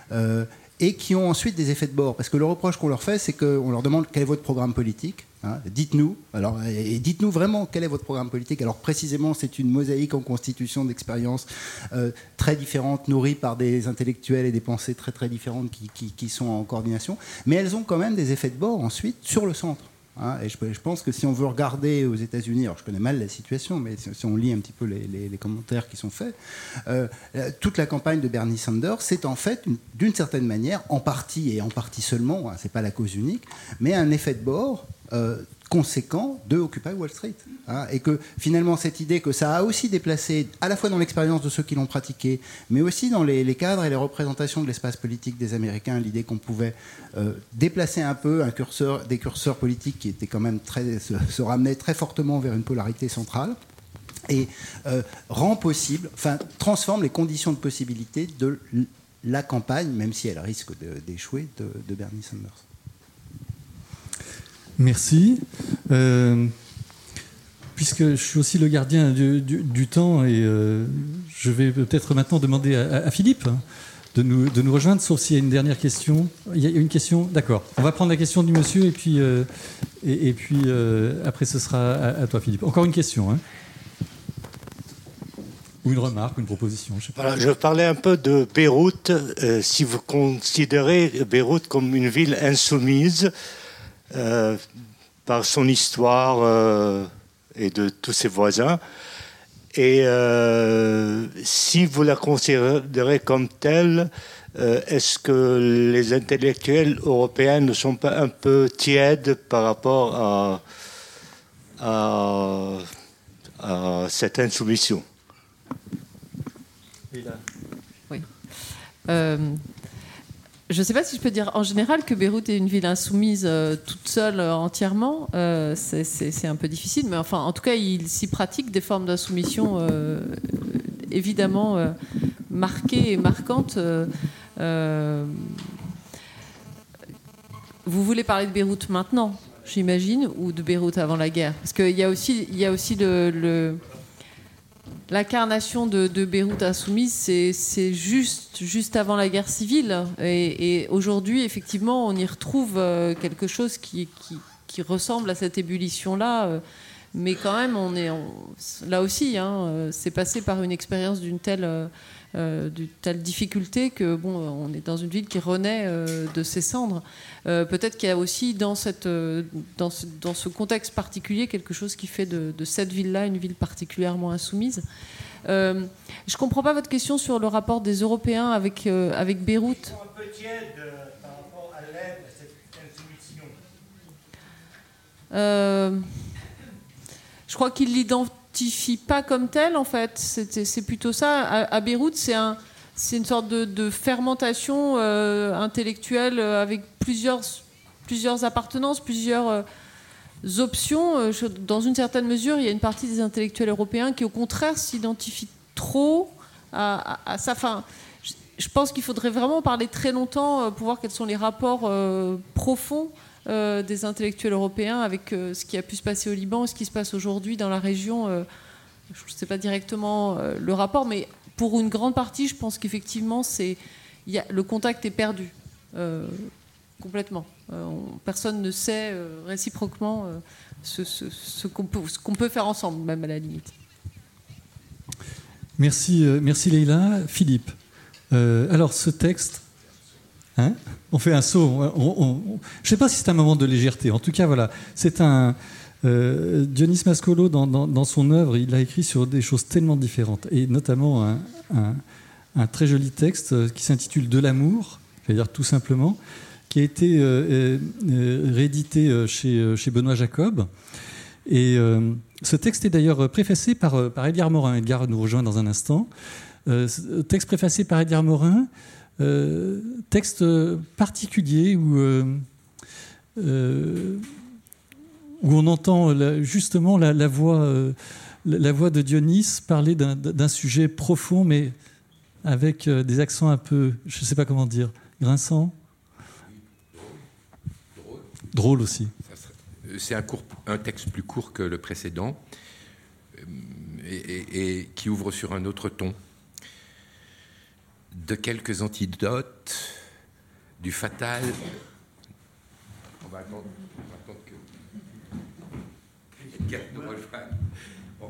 et qui ont ensuite des effets de bord. Parce que le reproche qu'on leur fait, c'est qu'on leur demande quel est votre programme politique. Dites-nous. Et dites-nous vraiment quel est votre programme politique. Alors précisément, c'est une mosaïque en constitution d'expériences très différentes, nourries par des intellectuels et des pensées très très différentes qui sont en coordination. Mais elles ont quand même des effets de bord ensuite sur le centre. Et je pense que si on veut regarder aux États-Unis, alors je connais mal la situation, mais si on lit un petit peu les commentaires qui sont faits, toute la campagne de Bernie Sanders, c'est en fait, d'une certaine manière, en partie et en partie seulement, c'est pas la cause unique, mais un effet de bord conséquent de Occupy Wall Street. Et que finalement, cette idée que ça a aussi déplacé, à la fois dans l'expérience de ceux qui l'ont pratiqué, mais aussi dans les cadres et les représentations de l'espace politique des Américains, l'idée qu'on pouvait déplacer un peu des curseurs politiques qui étaient quand même se ramenaient très fortement vers une polarité centrale, et rend possible, transforme les conditions de possibilité de la campagne, même si elle risque d'échouer, de Bernie Sanders. Merci. Puisque je suis aussi le gardien du temps, et je vais peut-être maintenant demander à Philippe de nous rejoindre, sauf s'il y a une dernière question. Il y a une question ? D'accord. On va prendre la question du monsieur, et puis Et puis, après, ce sera à toi, Philippe. Encore une question, hein. Ou une remarque, une proposition, je sais pas. Voilà, je parlais un peu de Beyrouth. Si vous considérez Beyrouth comme une ville insoumise par son histoire et de tous ses voisins, et si vous la considérez comme telle, est-ce que les intellectuels européens ne sont pas un peu tièdes par rapport à cette insoumission? Oui. Je ne sais pas si je peux dire en général que Beyrouth est une ville insoumise toute seule entièrement. C'est un peu difficile, mais enfin, en tout cas, il s'y pratique des formes d'insoumission évidemment marquées et marquantes. Vous voulez parler de Beyrouth maintenant, j'imagine, ou de Beyrouth avant la guerre? Parce qu'il y a aussi l'incarnation de Beyrouth insoumise, c'est juste avant la guerre civile. Et aujourd'hui, effectivement, on y retrouve quelque chose qui ressemble à cette ébullition-là. Mais quand même, là aussi, hein, c'est passé par une expérience d'une telle difficulté que, bon, on est dans une ville qui renaît de ses cendres. Peut-être qu'il y a aussi dans ce contexte particulier quelque chose qui fait de cette ville-là une ville particulièrement insoumise. Je ne comprends pas votre question sur le rapport des Européens avec Beyrouth. Ils sont un peu tièdes par rapport à l'aide à cette insoumission. Je crois qu'ils l'identifient pas comme tel, en fait. C'est plutôt ça. À Beyrouth, c'est une sorte de fermentation intellectuelle avec plusieurs appartenances, plusieurs options. Dans une certaine mesure, il y a une partie des intellectuels européens qui, au contraire, s'identifient trop à ça. Enfin, je pense qu'il faudrait vraiment parler très longtemps pour voir quels sont les rapports profonds des intellectuels européens avec ce qui a pu se passer au Liban, ce qui se passe aujourd'hui dans la région. Je ne sais pas directement le rapport, mais pour une grande partie, je pense qu'effectivement, le contact est perdu complètement. Personne ne sait réciproquement ce qu'on peut faire ensemble, même à la limite. Merci Leïla. Philippe, alors ce texte, hein, on fait un saut. Je ne sais pas si c'est un moment de légèreté. En tout cas, voilà, c'est Dionys Mascolo, dans son œuvre, il a écrit sur des choses tellement différentes, et notamment un très joli texte qui s'intitule « De l'amour », c'est-à-dire tout simplement, qui a été réédité chez Benoît Jacob. Et ce texte est d'ailleurs préfacé par Edgar Morin. Edgar nous rejoint dans un instant. Texte préfacé par Edgar Morin, texte particulier où on entend justement la voix de Dionys parler d'un sujet profond, mais avec des accents un peu, je ne sais pas comment dire, grinçants. Drôle aussi. C'est un texte plus court que le précédent et qui ouvre sur un autre ton. De quelques antidotes, du fatal. On va attendre que Edgar nous rejoigne. Bon.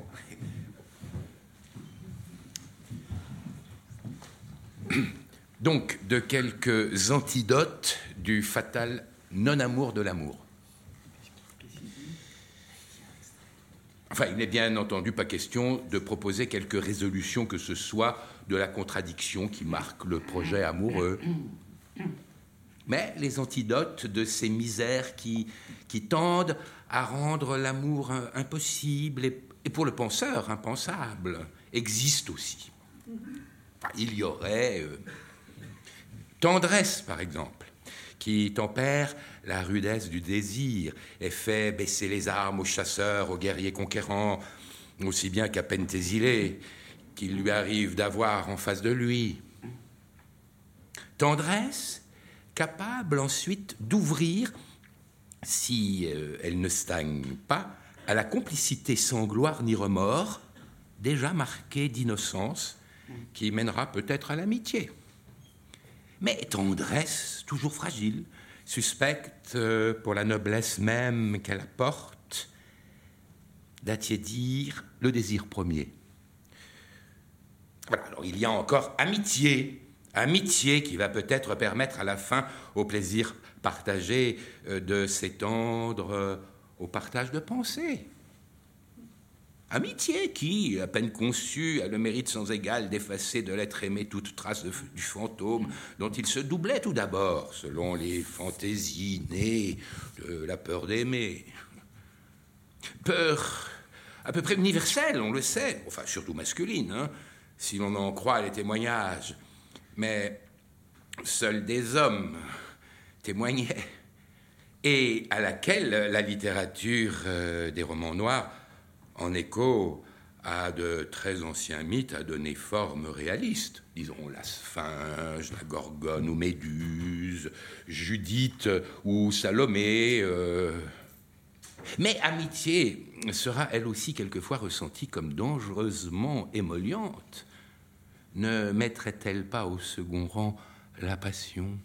Donc, de quelques antidotes du fatal non-amour de l'amour. Enfin, il n'est bien entendu pas question de proposer quelque résolution que ce soit de la contradiction qui marque le projet amoureux. Mais les antidotes de ces misères qui tendent à rendre l'amour impossible et pour le penseur impensable existent aussi. Enfin, il y aurait tendresse, par exemple, qui tempère la rudesse du désir et fait baisser les armes aux chasseurs, aux guerriers conquérants, aussi bien qu'à Pentésilée, qu'il lui arrive d'avoir en face de lui. Tendresse capable ensuite d'ouvrir, si elle ne stagne pas, à la complicité sans gloire ni remords, déjà marquée d'innocence, qui mènera peut-être à l'amitié. mais tendresse toujours fragile, suspecte pour la noblesse même qu'elle apporte, d'attiédir le désir premier. Voilà, alors il y a encore amitié qui va peut-être permettre à la fin au plaisir partagé de s'étendre au partage de pensées. Amitié qui, à peine conçue, a le mérite sans égal d'effacer de l'être aimé toute trace du fantôme dont il se doublait tout d'abord, selon les fantaisies nées de la peur d'aimer. Peur à peu près universelle, on le sait, enfin surtout masculine, hein, si l'on en croit les témoignages. Mais seuls des hommes témoignaient, et à laquelle la littérature des romans noirs, en écho à de très anciens mythes, a donné forme réaliste. Disons la Sphinge, la Gorgone ou Méduse, Judith ou Salomé. Mais amitié sera elle aussi quelquefois ressentie comme dangereusement émolliente. Ne mettrait-elle pas au second rang la passion?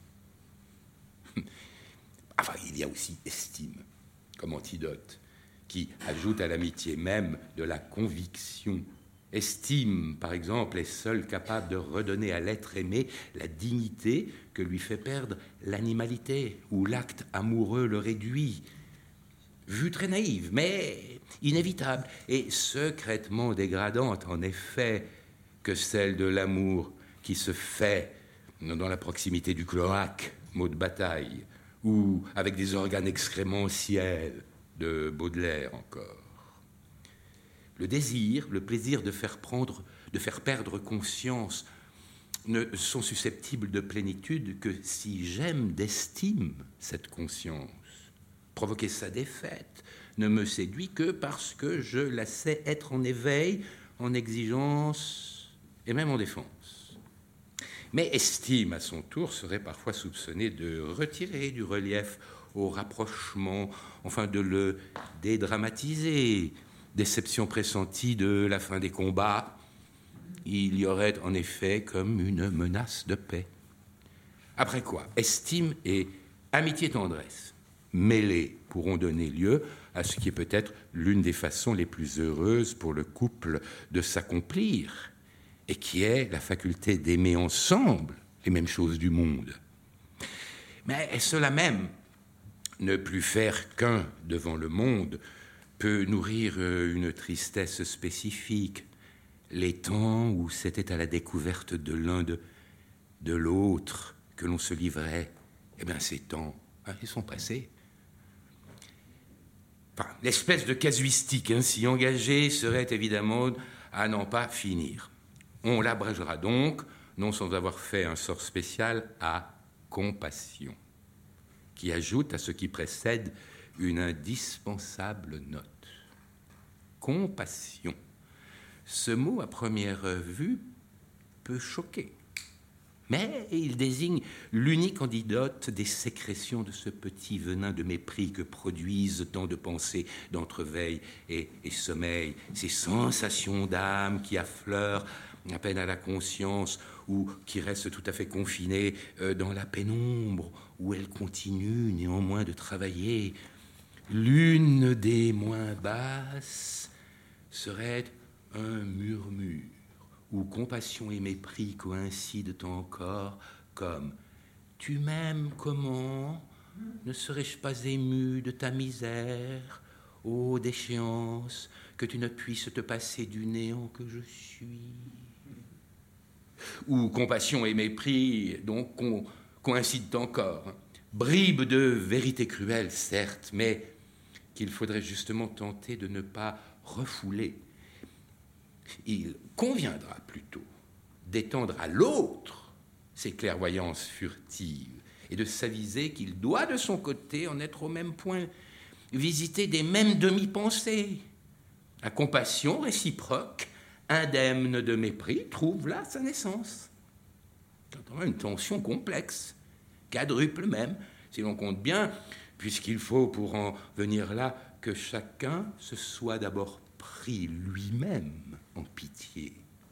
Enfin, il y a aussi estime comme antidote, qui ajoute à l'amitié même de la conviction. Estime, par exemple, est seule capable de redonner à l'être aimé la dignité que lui fait perdre l'animalité, où l'acte amoureux le réduit. Vue très naïve, mais inévitable, et secrètement dégradante, en effet, que celle de l'amour qui se fait dans la proximité du cloaque, mot de bataille, ou avec des organes excrémentiels, de Baudelaire encore. Le désir, le plaisir de faire perdre conscience ne sont susceptibles de plénitude que si j'aime d'estime cette conscience. Provoquer sa défaite ne me séduit que parce que je la sais être en éveil, en exigence et même en défense. Mais estime, à son tour, serait parfois soupçonnée de retirer du relief au rapprochement, enfin de le dédramatiser. Déception pressentie de la fin des combats, il y aurait en effet comme une menace de paix. Après quoi, estime et amitié-tendresse, mêlées, pourront donner lieu à ce qui est peut-être l'une des façons les plus heureuses pour le couple de s'accomplir, et qui est la faculté d'aimer ensemble les mêmes choses du monde. Mais cela même, ne plus faire qu'un devant le monde, peut nourrir une tristesse spécifique. Les temps où c'était à la découverte de l'un de l'autre que l'on se livrait, eh bien ces temps, ils sont passés. Enfin, l'espèce de casuistique ainsi engagée serait évidemment à n'en pas finir. On l'abrégera donc, non sans avoir fait un sort spécial, à compassion, qui ajoute à ce qui précède une indispensable note. Compassion. Ce mot, à première vue, peut choquer, mais il désigne l'unique antidote des sécrétions de ce petit venin de mépris que produisent tant de pensées d'entreveille et sommeil, ces sensations d'âme qui affleurent à peine à la conscience ou qui restent tout à fait confinées dans la pénombre, où elles continuent néanmoins de travailler. L'une des moins basses serait un murmure, où compassion et mépris coïncident encore, comme « Tu m'aimes comment? Ne serais-je pas ému de ta misère? Ô déchéance, que tu ne puisses te passer du néant que je suis. » Où compassion et mépris, donc, coïncident encore. Bribe de vérité cruelle, certes, mais qu'il faudrait justement tenter de ne pas refouler. Il conviendra plutôt d'étendre à l'autre ses clairvoyances furtives et de s'aviser qu'il doit de son côté en être au même point, visiter des mêmes demi-pensées. La compassion réciproque, indemne de mépris, trouve là sa naissance. C'est une tension complexe, quadruple même, si l'on compte bien, puisqu'il faut pour en venir là que chacun se soit d'abord pris lui-même en pitié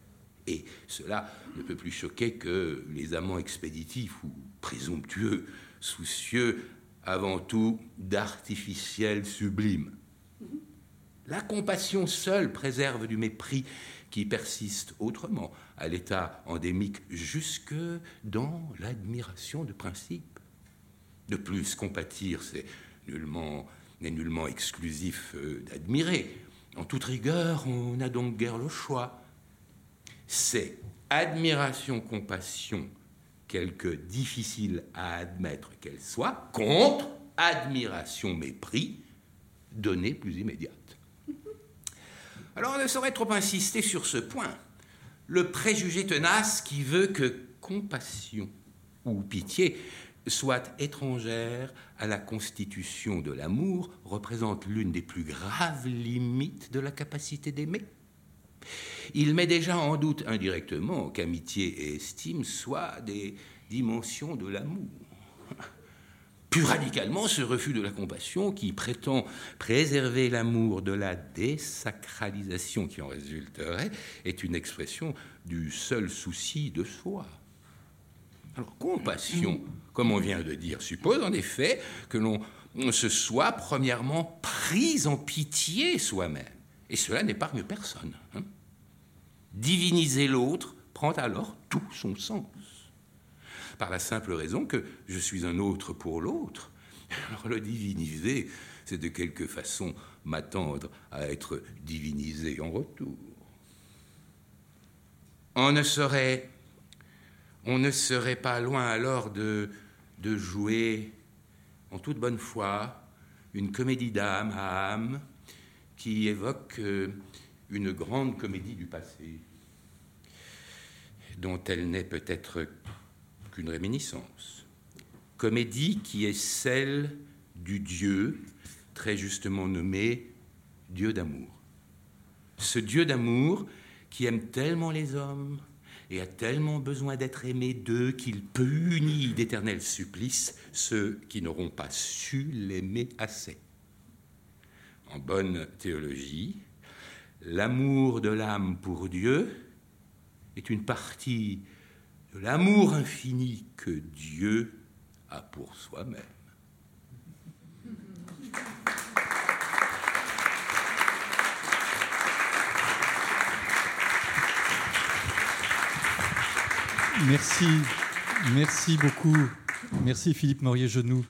Et cela ne peut plus choquer que les amants expéditifs ou présomptueux, soucieux avant tout d'artificiel sublime. La compassion seule préserve du mépris qui persiste autrement, à l'état endémique, jusque dans l'admiration de principe. De plus, compatir, n'est nullement exclusif d'admirer. En toute rigueur, on n'a donc guère le choix. C'est admiration-compassion, quelque difficile à admettre qu'elle soit, contre admiration-mépris, donnée plus immédiate. Alors on ne saurait trop insister sur ce point. Le préjugé tenace qui veut que compassion ou pitié soit étrangère à la constitution de l'amour représente l'une des plus graves limites de la capacité d'aimer. Il met déjà en doute indirectement qu'amitié et estime soient des dimensions de l'amour. Plus radicalement, ce refus de la compassion qui prétend préserver l'amour de la désacralisation qui en résulterait est une expression du seul souci de soi. Alors, compassion, comme on vient de dire, suppose en effet que l'on se soit premièrement pris en pitié soi-même. Et cela n'épargne personne. Diviniser l'autre prend alors tout son sens. Par la simple raison que je suis un autre pour l'autre. Alors le diviniser, c'est de quelque façon m'attendre à être divinisé en retour. On ne serait pas loin alors de jouer en toute bonne foi une comédie d'âme à âme qui évoque une grande comédie du passé, dont elle n'est peut-être qu'une réminiscence. Comédie qui est celle du Dieu, très justement nommé Dieu d'amour. Ce Dieu d'amour qui aime tellement les hommes et a tellement besoin d'être aimé d'eux qu'il punit d'éternels supplices ceux qui n'auront pas su l'aimer assez. En bonne théologie, l'amour de l'âme pour Dieu est une partie de l'amour infini que Dieu a pour soi-même. Merci beaucoup. Merci Philippe Morier-Genoux.